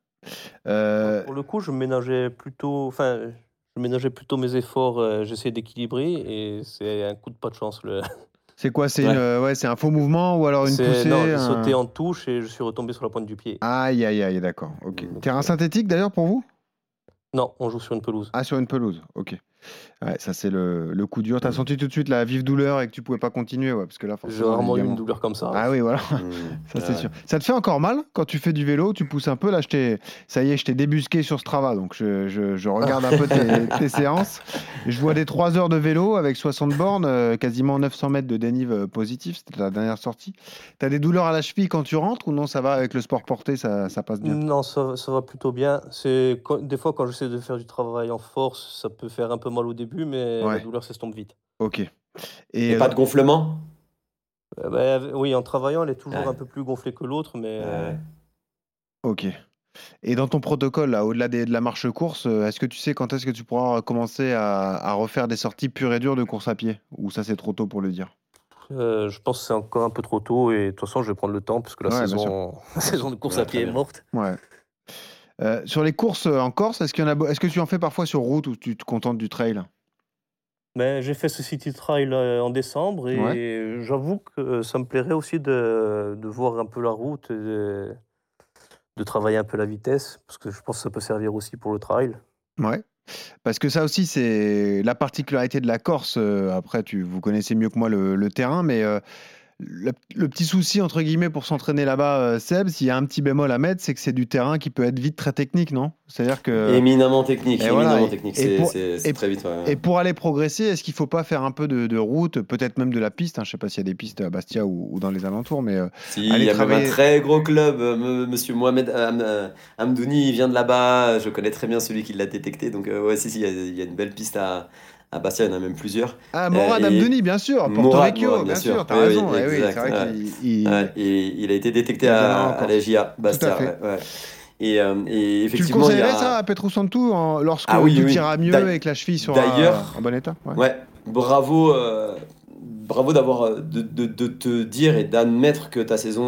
Euh, Pour le coup, je ménageais plutôt, enfin, je ménageais plutôt mes efforts. euh, J'essayais d'équilibrer et c'est un coup de pas de chance. Le... c'est quoi C'est Ouais. une, euh, ouais, c'est un faux mouvement ou alors une C'est poussée non, j'ai un- sauté en touche et je suis retombé sur la pointe du pied. Aïe, aïe, aïe, d'accord. Ok. Donc, Terrain euh, synthétique d'ailleurs pour vous Non, on joue sur une pelouse. Ah, sur une pelouse. Ok. Ouais, ça c'est le, le coup dur. T'as senti tout de suite la vive douleur et que tu pouvais pas continuer, ouais, parce que là J'ai forcément. les rarement eu une ligaments- douleur comme ça. Ah oui, voilà. Mmh. Ça c'est Ouais. sûr. Ça te fait encore mal quand tu fais du vélo, tu pousses un peu. Là, je t'ai, ça y est, je t'ai débusqué sur Strava, donc je, je- je regarde un peu tes, tes séances. Je vois des trois heures de vélo avec soixante bornes, euh, quasiment neuf cents mètres de dénive euh, positif. C'était la dernière sortie. T'as des douleurs à la cheville quand tu rentres ou non? Ça va avec le sport porté, ça, ça passe bien. Non, ça, ça va plutôt bien. C'est quand- des fois quand j'essaie de faire du travail en force, ça peut faire un peu mal au début, mais Ouais. la douleur s'estompe vite. Ok. Et Et pas euh, de gonflement? Euh, bah, oui, en travaillant, elle est toujours Ouais. un peu plus gonflée que l'autre, mais euh, Ouais. ok. Et dans ton protocole, là, au-delà des- de la marche course, euh, est-ce que tu sais quand est-ce que tu pourras commencer à, à refaire des sorties pures et dures de course à pied? Ou ça c'est trop tôt pour le dire? euh, je pense que c'est encore un peu trop tôt et de toute façon, je vais prendre le temps puisque la Ouais, bien saison, la saison de course Ouais, à pied très est bien. morte. Ouais. Euh, sur les courses euh, en Corse, est-ce qu'il y en a, be- est-ce que tu en fais parfois sur route ou tu te contentes du trail? Mais j'ai fait ce City Trail euh, en décembre et Ouais. j'avoue que ça me plairait aussi de, de voir un peu la route et de, de travailler un peu la vitesse parce que je pense que ça peut servir aussi pour le trail. Ouais. Parce que ça aussi, c'est la particularité de la Corse. euh, après, tu, vous connaissez mieux que moi le, le terrain, mais euh, le, le petit souci, entre guillemets, pour s'entraîner là-bas, euh, Seb, s'il y a un petit bémol à mettre, c'est que c'est du terrain qui peut être vite très technique, non? C'est-à-dire que... Éminemment technique, Et éminemment voilà, et- technique, et c'est, pour- c'est, c'est et- très vite. Ouais. Et pour aller progresser, est-ce qu'il ne faut pas faire un peu de, de route, peut-être même de la piste, hein, je ne sais pas s'il y a des pistes à Bastia ou, ou dans les alentours, mais euh, Si, Allez il y a même travailler- un très gros club, euh, m- monsieur Mohamed Ham- euh, Hamdouni, il vient de là-bas, je connais très bien celui qui l'a détecté, donc euh, ouais, si, si, il y a, il y a une belle piste à, à Bastia, il y en a même plusieurs. Ah, Morad Euh, et- Amdouni, bien sûr, Porto Mourad, Vecchio, Mourad, bien, bien sûr, sûr. t'as Oui, raison. oui, eh oui, exact, c'est vrai ouais. qu'il il- Ouais, et il a été détecté Il viendra à, encore. à la J A, Bastia. fait. Ouais, ouais. Et, euh, et Tu le effectivement, il y conseillerais a... ça à Petro Santu en- lorsque Ah oui, tout oui. ira mieux D'a- et que la cheville sera d'ailleurs- en bon état? Ouais. Ouais, bravo, euh, bravo d'avoir euh, de, de, de te dire et d'admettre que ta saison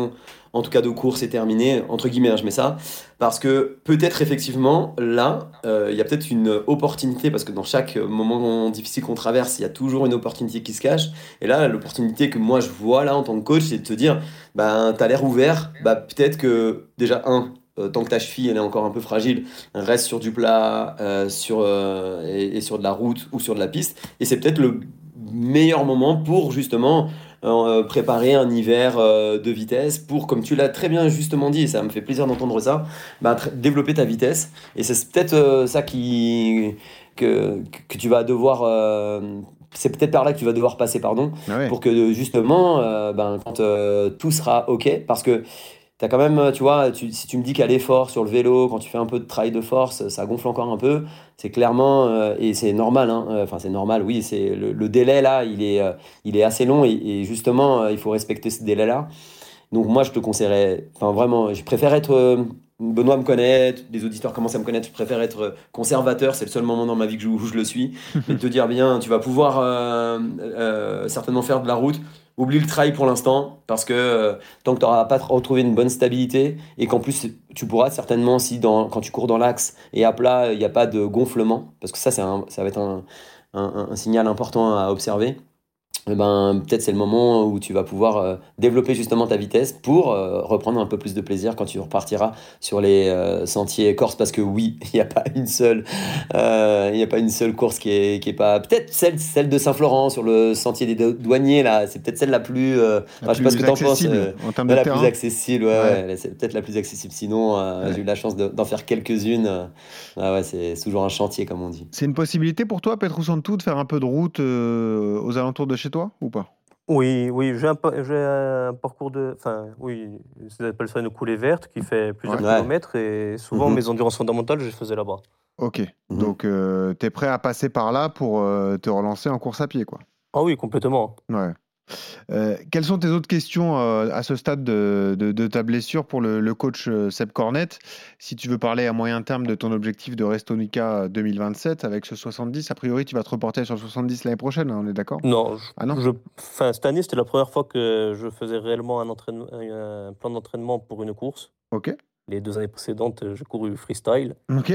en tout cas de course est terminée, entre guillemets, hein, je mets ça, parce que peut-être effectivement, là, euh, il y a peut-être une opportunité, parce que dans chaque moment difficile qu'on traverse, il y a toujours une opportunité qui se cache. Et là, l'opportunité que moi je vois là en tant que coach, c'est de te dire, bah, tu as l'air ouvert, bah, peut-être que déjà, un, euh, tant que ta cheville elle est encore un peu fragile, reste sur du plat euh, sur, euh, et, et sur de la route ou sur de la piste. Et c'est peut-être le meilleur moment pour justement euh, préparer un hiver euh, de vitesse, pour, comme tu l'as très bien justement dit, et ça me fait plaisir d'entendre ça, bah, tr- développer ta vitesse. Et c'est peut-être euh, ça qui, que, que tu vas devoir... euh, c'est peut-être par là que tu vas devoir passer, pardon, Ah ouais. pour que justement, euh, ben, quand euh, tout sera OK, parce que t'as quand même, tu vois, tu- si tu me dis qu'à l'effort sur le vélo, quand tu fais un peu de travail de force, ça gonfle encore un peu, c'est clairement, euh, et c'est normal, hein, euh, enfin c'est normal, oui, c'est le, le délai là, il est, euh, il est assez long, et, et justement, euh, il faut respecter ce délai-là. Donc moi, je te conseillerais, enfin vraiment, je préfère être, euh, Benoît me connaît, les auditeurs commencent à me connaître, je préfère être euh, conservateur, c'est le seul moment dans ma vie que je, où je le suis, mais de te dire, bien, tu vas pouvoir euh, euh, certainement faire de la route, oublie le trail pour l'instant, parce que euh, tant que tu n'auras pas retrouvé une bonne stabilité, et qu'en plus, tu pourras certainement, si dans, quand tu cours dans l'axe et à plat, il n'y a pas de gonflement, parce que ça, c'est un- ça va être un, un- un signal important à observer. Eh ben, peut-être c'est le moment où tu vas pouvoir euh, développer justement ta vitesse pour euh, reprendre un peu plus de plaisir quand tu repartiras sur les euh, sentiers corses, parce que oui, il n'y a pas une seule, euh, il y a pas une seule course qui est, qui est pas, peut-être celle, celle de Saint-Florent sur le sentier des dou- douaniers là, c'est peut-être celle la plus, euh, La enfin, je sais pas ce que plus t'en penses, accessible euh, en termes de ouais, la plus terrain. accessible, ouais, Ouais. ouais, c'est peut-être la plus accessible. Sinon, euh, Ouais. j'ai eu la chance de- d'en faire quelques-unes. euh, ah ouais, c'est c'est toujours un chantier comme on dit. C'est une possibilité pour toi, Petrus Santu, de faire un peu de route euh, aux alentours de chez toi ou pas? Oui, oui, j'ai un, pa- j'ai un parcours de. Enfin, oui, ils appellent ça une coulée verte qui fait plusieurs Ouais. Ouais. kilomètres et souvent Mhm. mes endurances fondamentales, je les faisais là-bas. Ok. Mhm. Donc, euh, tu es prêt à passer par là pour euh, te relancer en course à pied, quoi. Ah oui, complètement. Ouais. Euh, quelles sont tes autres questions euh, à ce stade de, de- de ta blessure pour le, le coach euh, Seb Cornette? Si tu veux parler à moyen terme de ton objectif de Restonica deux mille vingt-sept avec ce soixante-dix, a priori tu vas te reporter sur le soixante-dix l'année prochaine, hein, on est d'accord? Non, je, Ah non? je- enfin, cette année, c'était la première fois que je faisais réellement un, entraînement, un, un plan d'entraînement pour une course. Ok. Les deux années précédentes, euh, j'ai couru freestyle. Ok.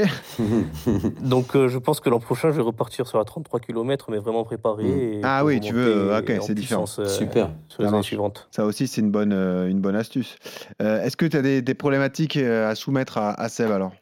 Donc, euh, je pense que l'an prochain, je vais repartir sur la trente-trois kilomètres, mais vraiment Mhm. préparé et Ah pour oui, tu veux. euh, remonter Ok, en c'est différent. puissance euh, Super. sur Ça les années marche. suivantes. Ça aussi, c'est une bonne, euh, une bonne astuce. Euh, Est-ce que tu as des, des problématiques euh, à soumettre à, à Seb alors?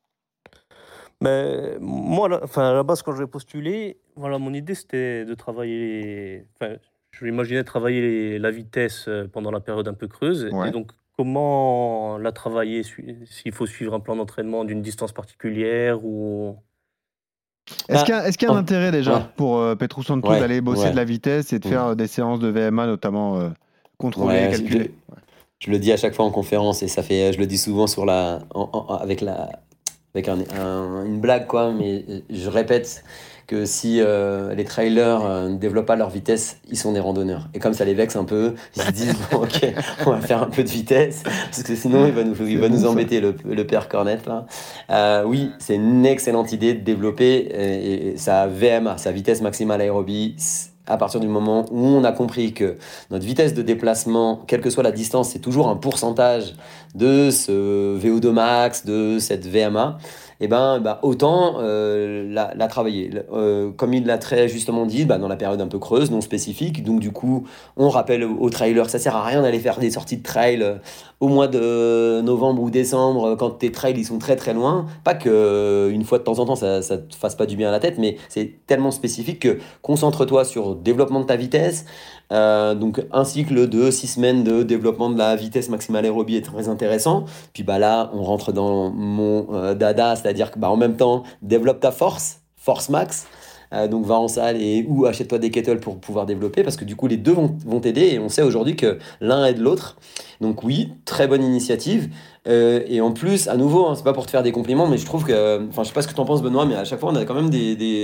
Mais moi, là- enfin, à la base, quand j'ai postulé, voilà, mon idée, c'était de travailler. Enfin, je m'imaginais travailler les- la vitesse euh, pendant la période un peu creuse. Et Ouais. donc, comment la travailler? sui- S'il faut suivre un plan d'entraînement d'une distance particulière ou. Est-ce Bah, qu'il y a, est-ce qu'il y a un en- intérêt déjà ouais, pour euh, Petrus Santu ouais, d'aller bosser de ouais. la vitesse et de Mm. faire euh, des séances de V M A notamment euh, contrôlées, Ouais, je, calculées? je le dis à chaque fois en conférence, et ça fait, je le dis souvent sur la, en- en- avec la, avec un- un- une blague quoi, mais je répète que si euh, les trailers euh, ne développent pas leur vitesse, ils sont des randonneurs. Et comme ça les vexe un peu, ils se disent bon, ok, on va faire un peu de vitesse parce que sinon il va nous, il C'est va bon nous ça. embêter le, le père Cornette là. Euh, oui, c'est une excellente idée de développer euh, et sa V M A, sa vitesse maximale aérobie. À partir du moment où on a compris que notre vitesse de déplacement, quelle que soit la distance, c'est toujours un pourcentage de ce V O deux max, de cette V M A, et ben, bah, autant euh, la, la travailler. Euh, comme il l'a très justement dit, bah, dans la période un peu creuse, non spécifique, donc du coup, on rappelle aux, aux trailers, ça sert à rien d'aller faire des sorties de trail euh, au mois de novembre ou décembre, quand tes trails ils sont très très loin. Pas que euh, une fois de temps en temps, ça, ça te fasse pas du bien à la tête, mais c'est tellement spécifique que concentre-toi sur le développement de ta vitesse. Euh, donc un cycle de six semaines de développement de la vitesse maximale aérobie est très intéressant. Puis bah là, on rentre dans mon euh, dada, c'est-à-dire que bah, en même temps, développe ta force, force max. Euh, donc va en salle et ou achète-toi des kettles pour pouvoir développer, parce que du coup les deux vont, vont t'aider, et on sait aujourd'hui que l'un aide l'autre. Donc oui, très bonne initiative. Euh, et en plus, à nouveau, hein, c'est pas pour te faire des compliments, mais je trouve que, enfin je sais pas ce que t'en penses Benoît, mais à chaque fois on a quand même des, des,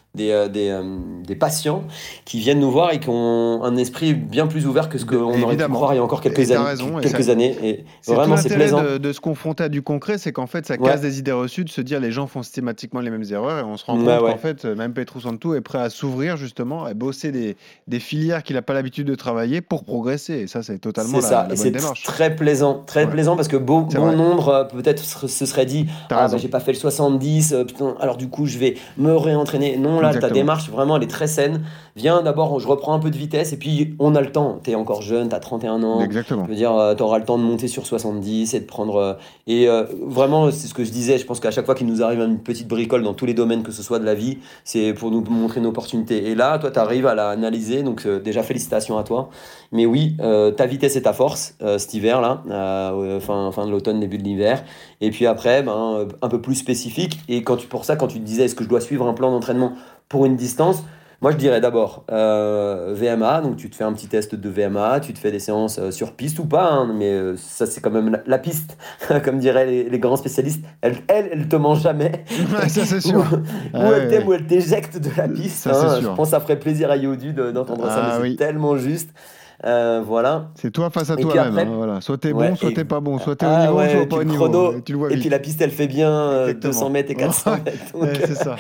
des, euh, des, euh, des patients qui viennent nous voir et qui ont un esprit bien plus ouvert que ce qu'on aurait pu Évidemment. croire il y a encore Et quelques, t'as années, raison, et quelques ça- années. Et C'est tout vraiment, c'est l'intérêt plaisant. de, de se confronter à du concret, c'est qu'en fait, ça Ouais. casse des idées reçues, de se dire les gens font systématiquement les mêmes erreurs, et on se rend Ouais, compte ouais. qu'en fait, euh, même Petrus Santu est prêt à s'ouvrir justement, à bosser des, des filières qu'il n'a pas l'habitude de travailler pour progresser. Et ça, c'est totalement C'est la, ça, la et bonne c'est démarche. très plaisant, très Ouais. plaisant parce que bon, C'est bon vrai. nombre euh, peut-être se se serait dit T'as ah raison. bah j'ai pas fait le soixante-dix, euh, putain, alors du coup je vais me réentraîner. Non, là ta Exactement. démarche vraiment elle est très saine. Viens d'abord, je reprends un peu de vitesse et puis on a le temps. T'es encore jeune, t'as trente et un ans. Exactement. Je veux dire, euh, t'auras le temps de monter sur soixante-dix et de prendre. euh, et euh, vraiment, c'est ce que je disais. Je pense qu'à chaque fois qu'il nous arrive une petite bricole dans tous les domaines, que ce soit de la vie, c'est pour nous montrer une opportunité. Et là, toi, tu arrives à la analyser. Donc, euh, déjà, félicitations à toi. Mais oui, euh, ta vitesse est ta force euh, cet hiver-là, euh, fin, fin de l'automne, début de l'hiver. Et puis après, ben, euh, un peu plus spécifique. Et quand tu, pour ça, quand tu te disais, est-ce que je dois suivre un plan d'entraînement pour une distance? Moi, je dirais d'abord euh, V M A, donc tu te fais un petit test de V M A, tu te fais des séances euh, sur piste ou pas, hein, mais euh, ça, c'est quand même la, la piste, comme diraient les, les grands spécialistes. Elle, elle, elle te mange jamais. Ouais, ça, c'est sûr. ou Ah, ou elle ouais, t'aime ouais. ou elle t'éjecte de la piste. Ça, c'est hein. sûr. Je pense que ça ferait plaisir à Yodu de- d'entendre ça, mais Ah c'est oui. tellement juste. Euh, voilà. C'est toi face à Et puis toi-même. après, hein, voilà. Soit t'es ouais, bon, soit et- t'es pas bon. Soit t'es au ah niveau, ouais, soit et pas puis au le niveau. chrono, Et tu le vois et vite. puis la piste elle fait bien euh, Exactement. deux cents mètres et quatre cents mètres. donc, Ouais, c'est ça.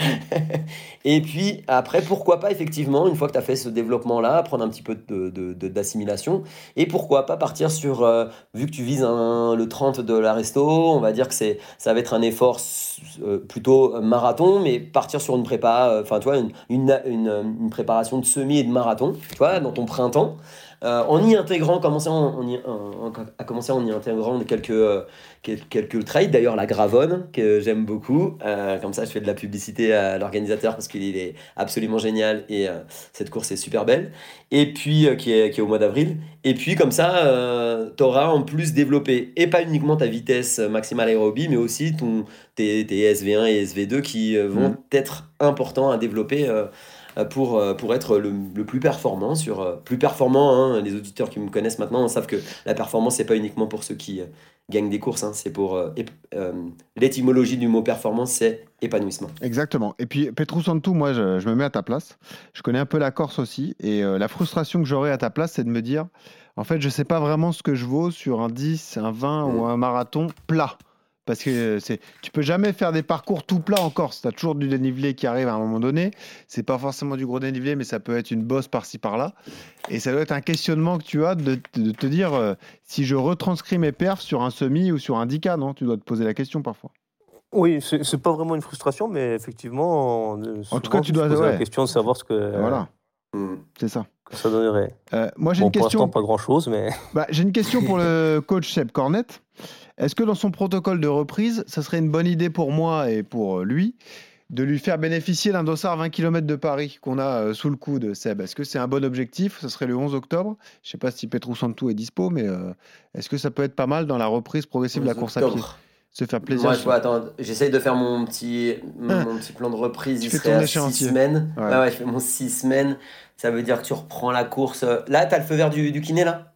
Et puis après, pourquoi pas effectivement, une fois que tu as fait ce développement-là, prendre un petit peu de, de- de- d'assimilation, et pourquoi pas partir sur, euh, vu que tu vises un- le trente de la resto, on va dire que c'est, ça va être un effort euh, plutôt marathon, mais partir sur une prépa, euh, enfin tu vois, une, une, une- une préparation de semi et de marathon, tu vois, dans ton printemps. Euh, en y intégrant, commencer en, en y- en- en- à commencer en y intégrant quelques, euh, quel- quelques trails, d'ailleurs la Gravonne, que j'aime beaucoup. Euh, comme ça, je fais de la publicité à l'organisateur parce qu'il est absolument génial et euh, cette course est super belle. Et puis, euh, qui est, qui est au mois d'avril. Et puis, comme ça, tu auras en plus développé, et pas uniquement ta vitesse maximale aérobie, mais aussi ton, tes, tes S V un et S V deux qui euh, vont Mhm. être importants à développer. euh, euh, pour, euh, pour être le, le plus performant sur euh, plus performant, hein. Les auditeurs qui me connaissent maintenant savent que la performance c'est pas uniquement pour ceux qui euh, gagnent des courses, hein, c'est pour euh, ép- euh, l'étymologie du mot performance, c'est épanouissement. Exactement. Et puis, Petrus Santu, moi, je, je me mets à ta place. Je connais un peu la Corse aussi. Et euh, la frustration que j'aurais à ta place, c'est de me dire, en fait, je sais pas vraiment ce que je vaux sur un dix, un vingt Mm. ou un marathon plat. Parce que euh, c'est, tu peux jamais faire des parcours tout plats en Corse. Tu as toujours du dénivelé qui arrive à un moment donné. C'est pas forcément du gros dénivelé, mais ça peut être une bosse par-ci par-là. Et ça doit être un questionnement que tu as de, de te dire euh, si je retranscris mes perfs sur un semi ou sur un dix K, non? Tu dois te poser la question parfois. Oui, c'est c'est pas vraiment une frustration, mais effectivement, on, euh, En tout cas, souvent, tu se dois. poser la Ouais, question de savoir ce que, voilà, Mm. c'est ça. que ça donnerait. Euh, moi, j'ai Bon, une pour l'instant, question. pas grand-chose, mais Bah, j'ai une question pour le coach Seb Cornette. Est-ce que dans son protocole de reprise, ça serait une bonne idée pour moi et pour euh, lui de lui faire bénéficier d'un dossard vingt kilomètres de Paris qu'on a euh, sous le coude, Seb? Est-ce que c'est un bon objectif? Ce serait le onze octobre. Je ne sais pas si Petrus Santu est dispo, mais euh, est-ce que ça peut être pas mal dans la reprise progressive de la onze course à pied? octobre. Se faire plaisir. Moi, je sur- vois, attends, j'essaye de faire mon petit, mon petit plan de reprise. Tu Il fais serait ton à six échéancier. semaines. Ouais. Ouais, ouais, je fais mon six semaines. Ça veut dire que tu reprends la course. Là, tu as le feu vert du, du kiné, là?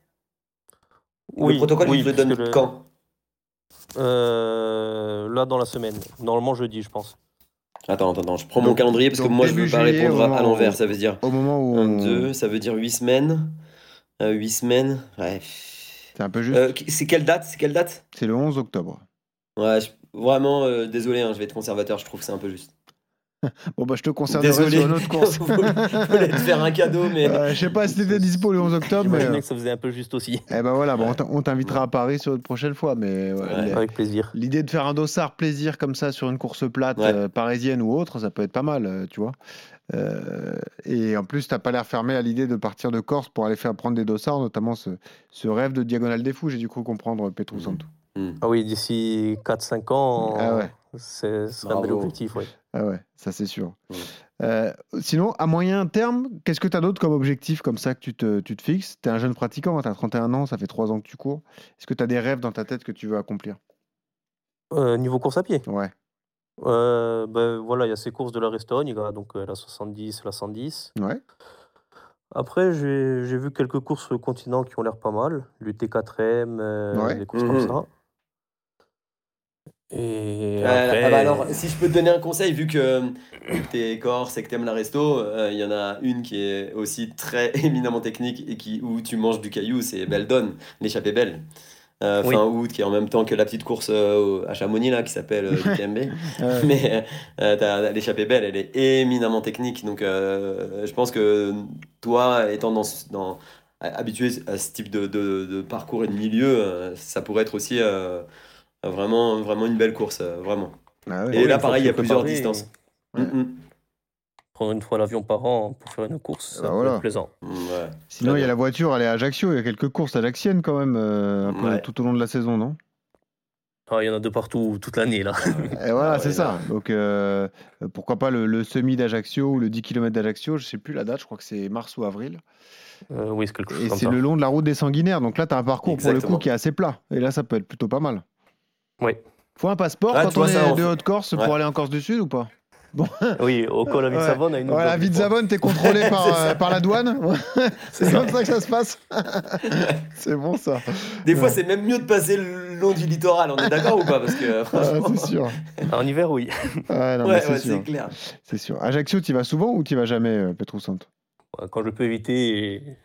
Le oui, protocole, il oui, te le puisque donne le, quand? euh, là, dans la semaine, normalement jeudi, je pense. Attends, attends, attends, je prends Donc- mon calendrier parce que donc moi, je début veux pas juillet, répondre au à, moment à l'envers. où- Ça veut dire Au moment où un, on- deux, ça veut dire huit semaines. Euh, huit semaines. Ouais. c'est un peu juste. Euh, c'est quelle date? C'est quelle date? C'est le onze octobre. Ouais, je- vraiment, euh, désolé, hein, je vais être conservateur, je trouve que c'est un peu juste. Bon, bah, je te concernerai Désolé, sur une autre course. je voulais je voulais te faire un cadeau, mais. Euh, je sais pas si t'étais dispo le onze octobre, mais. J'imaginais euh, que ça faisait un peu juste aussi. Eh ben voilà, bon, Ouais. on t'in- on t'invitera à Paris sur une prochaine fois, mais ouais, Ouais. les- Avec plaisir. l'idée de faire un dossard plaisir comme ça sur une course plate Ouais. euh, parisienne ou autre, ça peut être pas mal, euh, tu vois. Euh, et en plus, t'as pas l'air fermé à l'idée de partir de Corse pour aller faire prendre des dossards, notamment ce, ce rêve de Diagonale des Fous, j'ai dû cru comprendre Petrus Santu. Hmm. Ah oui, d'ici quatre cinq ans, Ah ouais. c'est- ce serait un bel Bravo. objectif, oui. Ah ouais, ça c'est sûr. Ouais. Euh, sinon, à moyen terme, qu'est-ce que tu as d'autre comme objectif comme ça que tu te, tu te fixes? Tu es un jeune pratiquant, tu as trente et un ans, ça fait trois ans que tu cours. Est-ce que tu as des rêves dans ta tête que tu veux accomplir? Euh, niveau course à pied, Ouais, euh, ben, voilà, il y a ces courses de la Restogne, il y a donc euh, la soixante-dix, la cent dix. ouais. Après, j'ai j'ai vu quelques courses sur le continent qui ont l'air pas mal, l'U T quatre M, euh, Ouais. des courses Mhm. comme ça. Et Euh, après, ah bah alors, si je peux te donner un conseil, vu que, vu que t'es corse et que t'aimes la resto, euh, il y en a une qui est aussi très éminemment technique et qui, où tu manges du caillou, c'est Beldon, l'échappée belle. Euh, oui, fin août, qui est en même temps que la petite course euh, au- à Chamonix, là, qui s'appelle euh, l'U T M B. Ouais. Mais euh, t'as- l'échappée belle, elle est éminemment technique. Donc, euh, je pense que toi, étant dans, ce- dans, habitué à ce type de, de, de parcours et de milieu, euh, ça pourrait être aussi euh, vraiment, vraiment une belle course, euh, vraiment. Ah ouais. Et oui, là, une fois que pareil, je il y suis a plusieurs préparé, distances. Mm, Ouais. mm. prendre une fois l'avion par an pour faire une course, Et ça bah peut être voilà. plaisant. Mm, ouais, Sinon, très il y a la bien. voiture, elle est à Ajaccio. Il y a quelques courses ajaxiennes quand même, euh, un peu Ouais. tout au long de la saison, non? Ah, il y en a de partout toute l'année là. Ah ouais, Et voilà, ah c'est ouais, là. ça. Donc, euh, pourquoi pas le, le semi d'Ajaccio ou le dix kilomètres d'Ajaccio, je sais plus la date, je crois que c'est mars ou avril. Euh, oui, c'est quelque chose Et comme c'est le ça. long de la route des Sanguinaires. Donc là, tu as un parcours pour le coup qui est Exactement. assez plat. Et là, ça peut être plutôt pas mal. Oui, Faut un passeport Ah, quand tu on vois, ça, est on de fait. Haute-Corse Ouais. pour aller en Corse du Sud ou pas? Bon, oui, au col à ouais. Vitsavone, ils nous Voilà, bloquent des fois. Vitzavon, t'es contrôlé par, C'est euh, ça. par la douane. C'est C'est ça. comme ça que ça se passe. C'est bon ça. Des fois, Ouais. c'est même mieux de passer le long du littoral, on est d'accord ou pas? Parce que euh, Ah, franchement. c'est sûr. Ah, en hiver, oui. Ouais, non, mais Ouais, c'est ouais, c'est sûr. clair. C'est sûr. Ajaccio, tu vas souvent ou tu vas jamais, euh, Petrousante? Quand je peux éviter,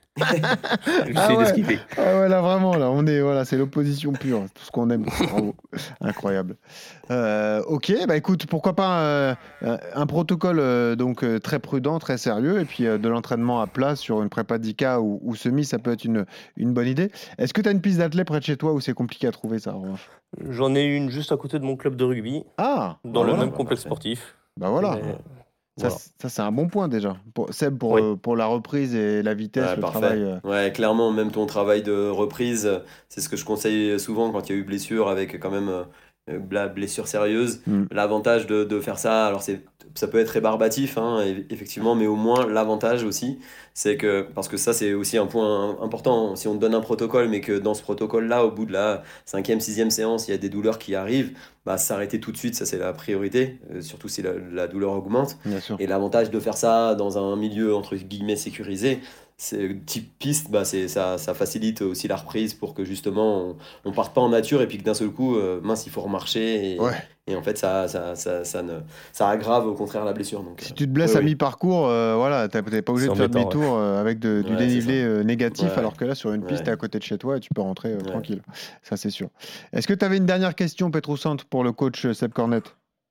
Ah j'essaie ouais, d'esquiver. ah ouais, là vraiment, là, on est, voilà, c'est l'opposition pure, tout ce qu'on aime, quoi. Bravo. Incroyable. Euh, ok, bah écoute, pourquoi pas euh, un, un protocole euh, donc euh, très prudent, très sérieux, et puis euh, de l'entraînement à plat sur une prépa dix K ou, ou semi, ça peut être une, une bonne idée. Est-ce que tu as une piste d'athlète près de chez toi ou c'est compliqué à trouver ça, en revanche? J'en ai une juste à côté de mon club de rugby, Ah, bah dans le Ah, voilà, même bah complexe parfait. sportif. bah voilà. Mais Ça, voilà. c- ça c'est un bon point déjà. Pour, Seb, pour, Oui, euh, pour la reprise et la vitesse, Ouais, le travail. parfait. euh, Ouais, clairement, même ton travail de reprise, euh, c'est ce que je conseille souvent quand il y a eu blessure avec quand même euh, euh, la blessure sérieuse. hmm, L'avantage de, de faire ça, alors c'est, ça peut être rébarbatif, hein, e- effectivement, mais au moins l'avantage aussi, c'est que, parce que ça c'est aussi un point important, si on te donne un protocole, mais que dans ce protocole-là, au bout de la cinquième, sixième séance, il y a des douleurs qui arrivent, bah s'arrêter tout de suite, ça c'est la priorité, euh, surtout si la, la douleur augmente. bien sûr. Et l'avantage de faire ça dans un milieu entre guillemets sécurisé, c'est type piste, bah c'est ça, ça facilite aussi la reprise pour que justement on, on parte pas en nature et puis que d'un seul coup, euh, mince, il faut remarcher et, Ouais. et en fait ça, ça, ça, ça ne, ça aggrave au contraire la blessure. Donc, Si euh, tu te oui, blesses à oui, mi-parcours, euh, voilà, t'as- t'es pas obligé c'est de faire embêtant. Ouais. demi-tour euh, avec de- du ouais, c'est ça. dénivelé euh, négatif, Ouais, alors que là, sur une piste, ouais, t'es à côté de chez toi et tu peux rentrer euh, ouais. tranquille. Ça, c'est sûr. Est-ce que tu avais une dernière question, Petrousante, pour le coach euh, Seb Cornet?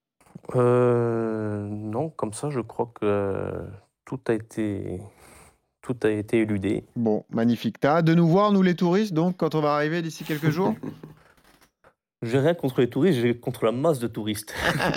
Euh, non, comme ça, je crois que tout a été, tout a été éludé. Bon, magnifique. T'as hâte de nous voir, nous les touristes, donc, quand on va arriver d'ici quelques jours? J'ai rien contre les touristes, j'ai contre la masse de touristes.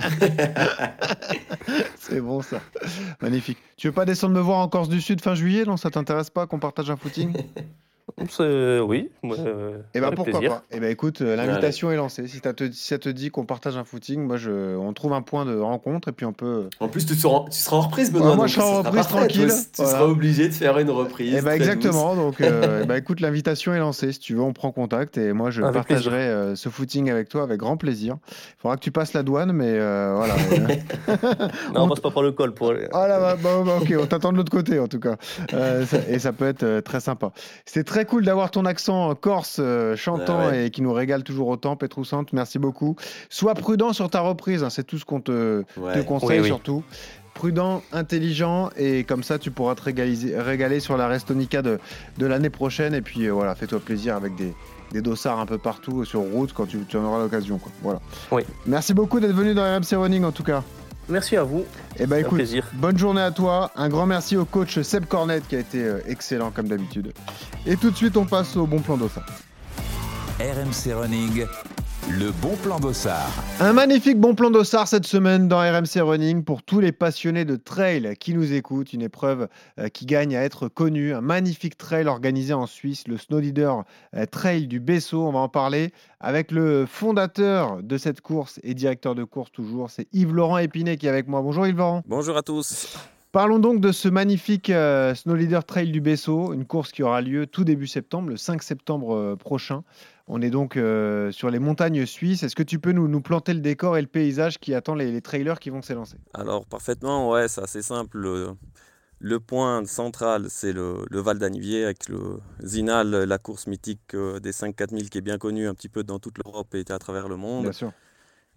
C'est bon, ça. Magnifique. Tu veux pas descendre me voir en Corse du Sud fin juillet? Non, ça t'intéresse pas qu'on partage un footing? C'est- Oui, ouais, euh, Eh ben avec pourquoi plaisir. pas. Eh ben écoute, euh, Allez. l'invitation est lancée. Si, t'as te- si ça te dit qu'on partage un footing, moi je, on trouve un point de rencontre et puis on peut. En plus, tu seras, tu seras en reprise, Ouais, Benoît, moi donc je serai ce en sera reprise parfait. Toi, tranquille. tu seras Voilà. obligé de faire une Eh reprise ben très douce. exactement. Donc euh, eh ben, écoute, l'invitation est lancée. Si tu veux, on prend contact et moi je Avec plaisir. partagerai euh, ce footing avec toi avec grand plaisir. Il faudra que tu passes la douane, mais euh, voilà. Non, on On passe pas par le col pour aller. Ah là, bah, bah, bah, ok, on t'attend de l'autre côté en tout cas. Euh, ça- et ça peut être euh, très sympa. C'était très cool d'avoir ton accent corse euh, chantant Ah ouais. et qui nous régale toujours autant, Petrousante. Merci beaucoup. Sois prudent sur ta reprise, hein, c'est tout ce qu'on te, te Ouais. conseille Oui, oui. surtout. Prudent, intelligent et comme ça tu pourras te régaliser- régaler sur la Restonica de, de l'année prochaine. Et puis euh, voilà, fais-toi plaisir avec des, des dossards un peu partout sur route quand tu, tu en auras l'occasion, quoi. Voilà. Oui. Merci beaucoup d'être venu dans R M C Running en tout cas. Merci à vous. Eh ben C'est un écoute, plaisir. bonne journée à toi. Un grand merci au coach Seb Cornet qui a été euh, excellent comme d'habitude. Et tout de suite, on passe au bon plan d'Ossard. R M C Running, le bon plan d'Ossard. Un magnifique bon plan d'Ossard cette semaine dans R M C Running pour tous les passionnés de trail qui nous écoutent. Une épreuve euh, qui gagne à être connue. Un magnifique trail organisé en Suisse, le Snow Leader euh, Trail du Bessot. On va en parler avec le fondateur de cette course et directeur de course toujours. C'est Yves-Laurent Épinay qui est avec moi. Bonjour Yves-Laurent. Bonjour à tous. Parlons donc de ce magnifique euh, Snow Leader Trail du Bessot, une course qui aura lieu tout début septembre, le cinq septembre euh, prochain. On est donc euh, sur les montagnes suisses. Est-ce que tu peux nous, nous planter le décor et le paysage qui attend les, les trailers qui vont s'élancer? Alors parfaitement, ouais, c'est assez simple. Le, le point central, c'est le, le Val d'Anniviers avec le Zinal, la course mythique euh, des cinq quatre mille qui est bien connue un petit peu dans toute l'Europe et à travers le monde. Bien sûr.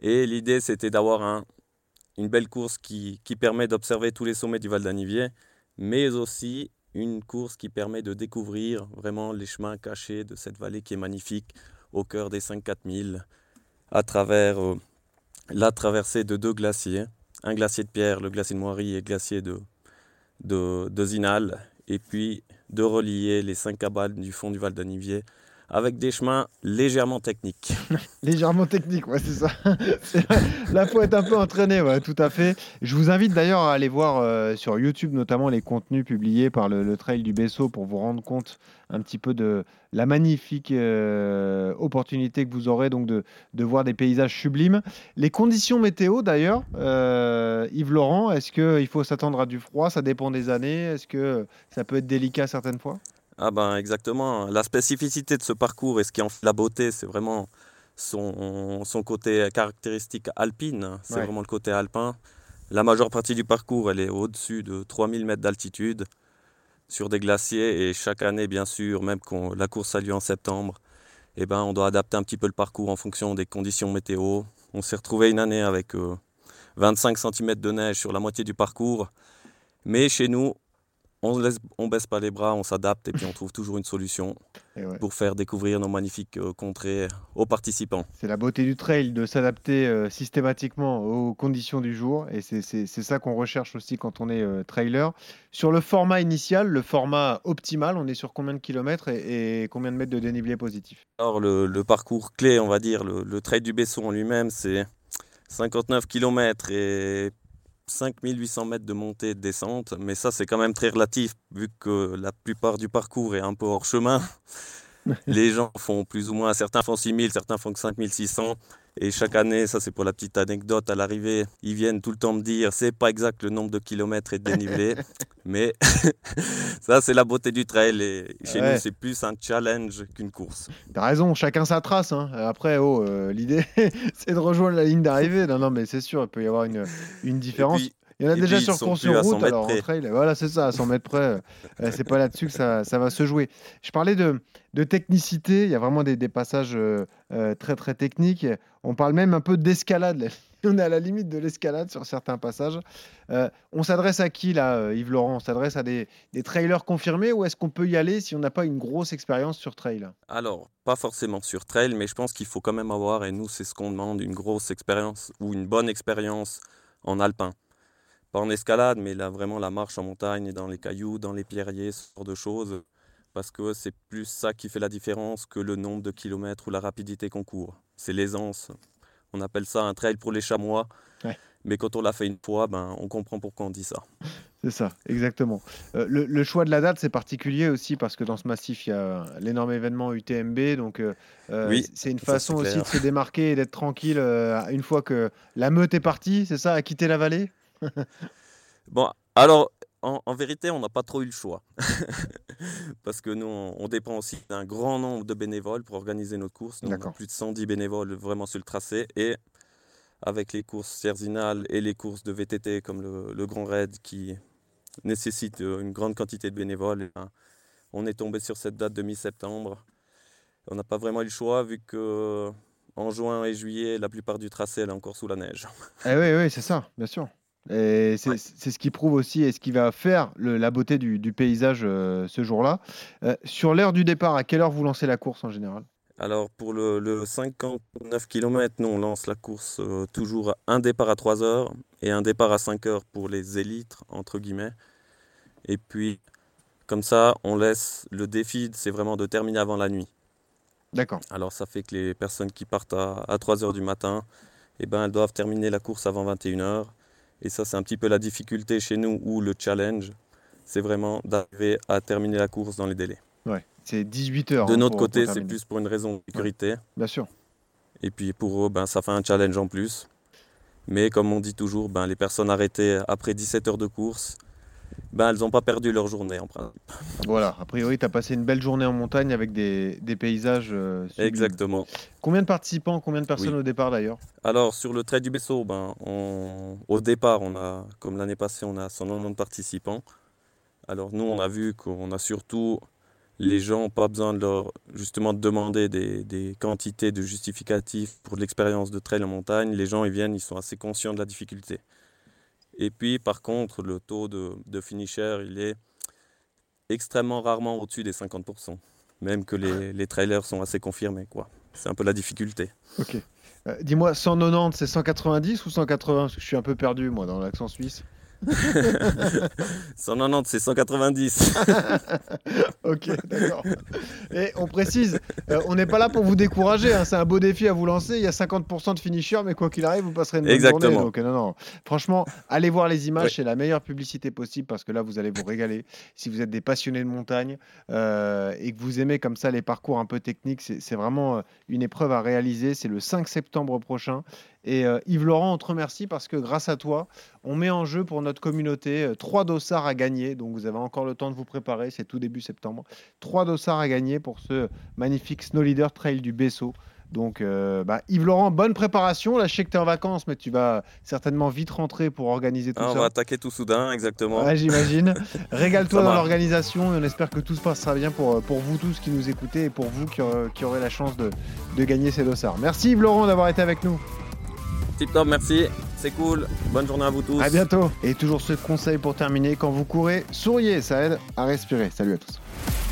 Et l'idée, c'était d'avoir un, une belle course qui, qui permet d'observer tous les sommets du Val d'Anivier, mais aussi une course qui permet de découvrir vraiment les chemins cachés de cette vallée qui est magnifique au cœur des cinq quatre mille, à travers euh, la traversée de deux glaciers, un glacier de pierre, le glacier de Moiry, et le glacier de, de, de Zinal, et puis de relier les cinq cabanes du fond du Val d'Anivier avec des chemins légèrement techniques. Légèrement technique, ouais, c'est ça. C'est- Là, faut être un peu entraîné, ouais, tout à fait. Je vous invite d'ailleurs à aller voir euh, sur YouTube, notamment les contenus publiés par le, le Trail du Bessot pour vous rendre compte un petit peu de la magnifique euh, opportunité que vous aurez donc de, de voir des paysages sublimes. Les conditions météo, d'ailleurs, euh, Yves Laurent, est-ce qu'il faut s'attendre à du froid? Ça dépend des années. Est-ce que ça peut être délicat certaines fois? Ah ben exactement, la spécificité de ce parcours et ce qui en fait la beauté, c'est vraiment son, son côté caractéristique alpine, c'est Ouais. vraiment le côté alpin. La majeure partie du parcours, elle est au-dessus de trois mille mètres d'altitude sur des glaciers et chaque année, bien sûr, même quand la course a lieu en septembre, eh ben, on doit adapter un petit peu le parcours en fonction des conditions météo. On s'est retrouvé une année avec euh, vingt-cinq centimètres de neige sur la moitié du parcours, mais chez nous, on laisse, on baisse pas les bras, on s'adapte et puis on trouve toujours une solution Et ouais. pour faire découvrir nos magnifiques euh, contrées aux participants. C'est la beauté du trail de s'adapter euh, systématiquement aux conditions du jour. Et c'est c'est- c'est ça qu'on recherche aussi quand on est euh, trailer. Sur le format initial, le format optimal, on est sur combien de kilomètres et, et combien de mètres de dénivelé positif? Alors le, le parcours clé, on va dire, le, le trail du Besson en lui-même, c'est cinquante-neuf kilomètres et cinq mille huit cents mètres de montée et de descente. Mais ça, c'est quand même très relatif vu que la plupart du parcours est un peu hors chemin. Les gens font plus ou moins, certains font six mille, certains font que cinq mille six cents. Et chaque année, ça c'est pour la petite anecdote, à l'arrivée, ils viennent tout le temps me dire, c'est pas exact le nombre de kilomètres et de dénivelé, mais ça c'est la beauté du trail. Et chez Ouais. nous, c'est plus un challenge qu'une course. T'as raison, chacun sa trace, hein. Après, oh, euh, l'idée, c'est de rejoindre la ligne d'arrivée. Non, non, mais c'est sûr, il peut y avoir une, une Et différence. puis, Il y en a et déjà puis ils sur sont course plus sur à cent route, mètres alors en près. trail, voilà, c'est ça, à cent mètres près, euh, c'est pas là-dessus que ça, ça va se jouer. Je parlais de, de technicité, il y a vraiment des, des passages euh, euh, très très techniques. On parle même un peu d'escalade, là. On est à la limite de l'escalade sur certains passages. Euh, on s'adresse à qui là, euh, Yves Laurent? On s'adresse à des, des trailers confirmés ou est-ce qu'on peut y aller si on n'a pas une grosse expérience sur trail? Alors, pas forcément sur trail, mais je pense qu'il faut quand même avoir, et nous c'est ce qu'on demande, une grosse expérience ou une bonne expérience en alpin. Pas en escalade, mais là vraiment la marche en montagne, dans les cailloux, dans les pierriers, ce genre de choses. Parce que c'est plus ça qui fait la différence que le nombre de kilomètres ou la rapidité qu'on court. C'est l'aisance. On appelle ça un trail pour les chamois. Ouais. Mais quand on l'a fait une fois, ben, on comprend pourquoi on dit ça. C'est ça, exactement. Euh, le, le choix de la date, c'est particulier aussi parce que dans ce massif, il y a l'énorme événement U T M B. Donc, euh, euh, Oui, c'est une ça, façon c'est aussi clair. de se démarquer et d'être tranquille euh, une fois que la meute est partie, c'est ça, à quitter la vallée? Bon, alors, en, en vérité, on n'a pas trop eu le choix. Parce que nous, on, on dépend aussi d'un grand nombre de bénévoles pour organiser notre course. Nous, on a D'accord. plus de cent dix bénévoles vraiment sur le tracé. Et avec les courses Cerzinal et les courses de V T T comme le, le Grand Raid qui nécessitent euh, une grande quantité de bénévoles, eh ben, on est tombé sur cette date de mi-septembre. On n'a pas vraiment eu le choix vu que en juin et juillet, la plupart du tracé elle est encore sous la neige. Eh oui, oui, c'est ça, bien sûr. Et c'est Ouais. c'est ce qui prouve aussi et ce qui va faire le- la beauté du, du paysage euh, ce jour-là. Euh, sur l'heure du départ, à quelle heure vous lancez la course en général? Alors pour le, le cinquante-neuf kilomètres, nous on lance la course euh, toujours à un départ à trois heures et un départ à cinq heures pour les élites, entre guillemets. Et puis comme ça, on laisse le défi, c'est vraiment de terminer avant la nuit. D'accord. Alors ça fait que les personnes qui partent à, à trois heures du matin, eh ben, elles doivent terminer la course avant vingt et une heures. Et ça c'est un petit peu la difficulté chez nous ou le challenge, c'est vraiment d'arriver à terminer la course dans les délais. Ouais, c'est dix-huit heures De hein, notre pour, pour côté, c'est terminer. plus pour une raison de sécurité. Bien sûr. Et puis pour eux, ben, ça fait un challenge en plus. Mais comme on dit toujours, ben, les personnes arrêtées après dix-sept heures de course, ben, elles n'ont pas perdu leur journée en principe. Voilà, a priori, tu as passé une belle journée en montagne avec des, des paysages euh, sublimes. Exactement. Combien de participants, combien de personnes Oui. au départ d'ailleurs? Alors sur le Trail du Bessot, ben, on- au départ, on a, comme l'année passée, on a cent quatre-vingt-dix participants. Alors nous, on a vu qu'on a surtout Les gens n'ont pas besoin de leur, justement de demander des, des quantités de justificatifs pour de l'expérience de trail en montagne. Les gens, ils viennent, ils sont assez conscients de la difficulté. Et puis, par contre, le taux de, de finisher, il est extrêmement rarement au-dessus des cinquante pour cent. Même que les, les trailers sont assez confirmés, quoi. C'est un peu la difficulté. Ok. Euh, dis-moi, cent quatre-vingt-dix, c'est cent quatre-vingt-dix ou cent quatre-vingts? Parce que je suis un peu perdu, moi, dans l'accent suisse. cent quatre-vingt-dix, c'est cent quatre-vingt-dix. Ok, d'accord. Et on précise, euh, on n'est pas là pour vous décourager, hein, c'est un beau défi à vous lancer. Il y a cinquante pour cent de finishers, mais quoi qu'il arrive, vous passerez une bonne Exactement. journée. Donc, euh, non, non. Franchement, allez voir les images, Ouais. c'est la meilleure publicité possible parce que là, vous allez vous régaler. Si vous êtes des passionnés de montagne euh, et que vous aimez comme ça les parcours un peu techniques, c'est, c'est vraiment euh, une épreuve à réaliser. C'est le cinq septembre prochain. Et euh, Yves Laurent, on te remercie parce que grâce à toi, on met en jeu pour notre communauté euh, trois dossards à gagner. Donc vous avez encore le temps de vous préparer, c'est tout début septembre. Trois dossards à gagner pour ce magnifique Snow Leader Trail du Bessot. Donc euh, bah, Yves Laurent, bonne préparation. Là, je sais que tu es en vacances, mais tu vas certainement vite rentrer pour organiser tout Ah, on ça. va attaquer tout soudain, exactement. Ouais, j'imagine. Régale-toi Ça dans marche. l'organisation et on espère que tout se passera bien pour, pour vous tous qui nous écoutez et pour vous qui, aurez- qui aurez la chance de, de gagner ces dossards. Merci Yves Laurent d'avoir été avec nous. Tip top, merci. C'est cool. Bonne journée à vous tous. À bientôt. Et toujours ce conseil pour terminer, quand vous courez, souriez, ça aide à respirer. Salut à tous.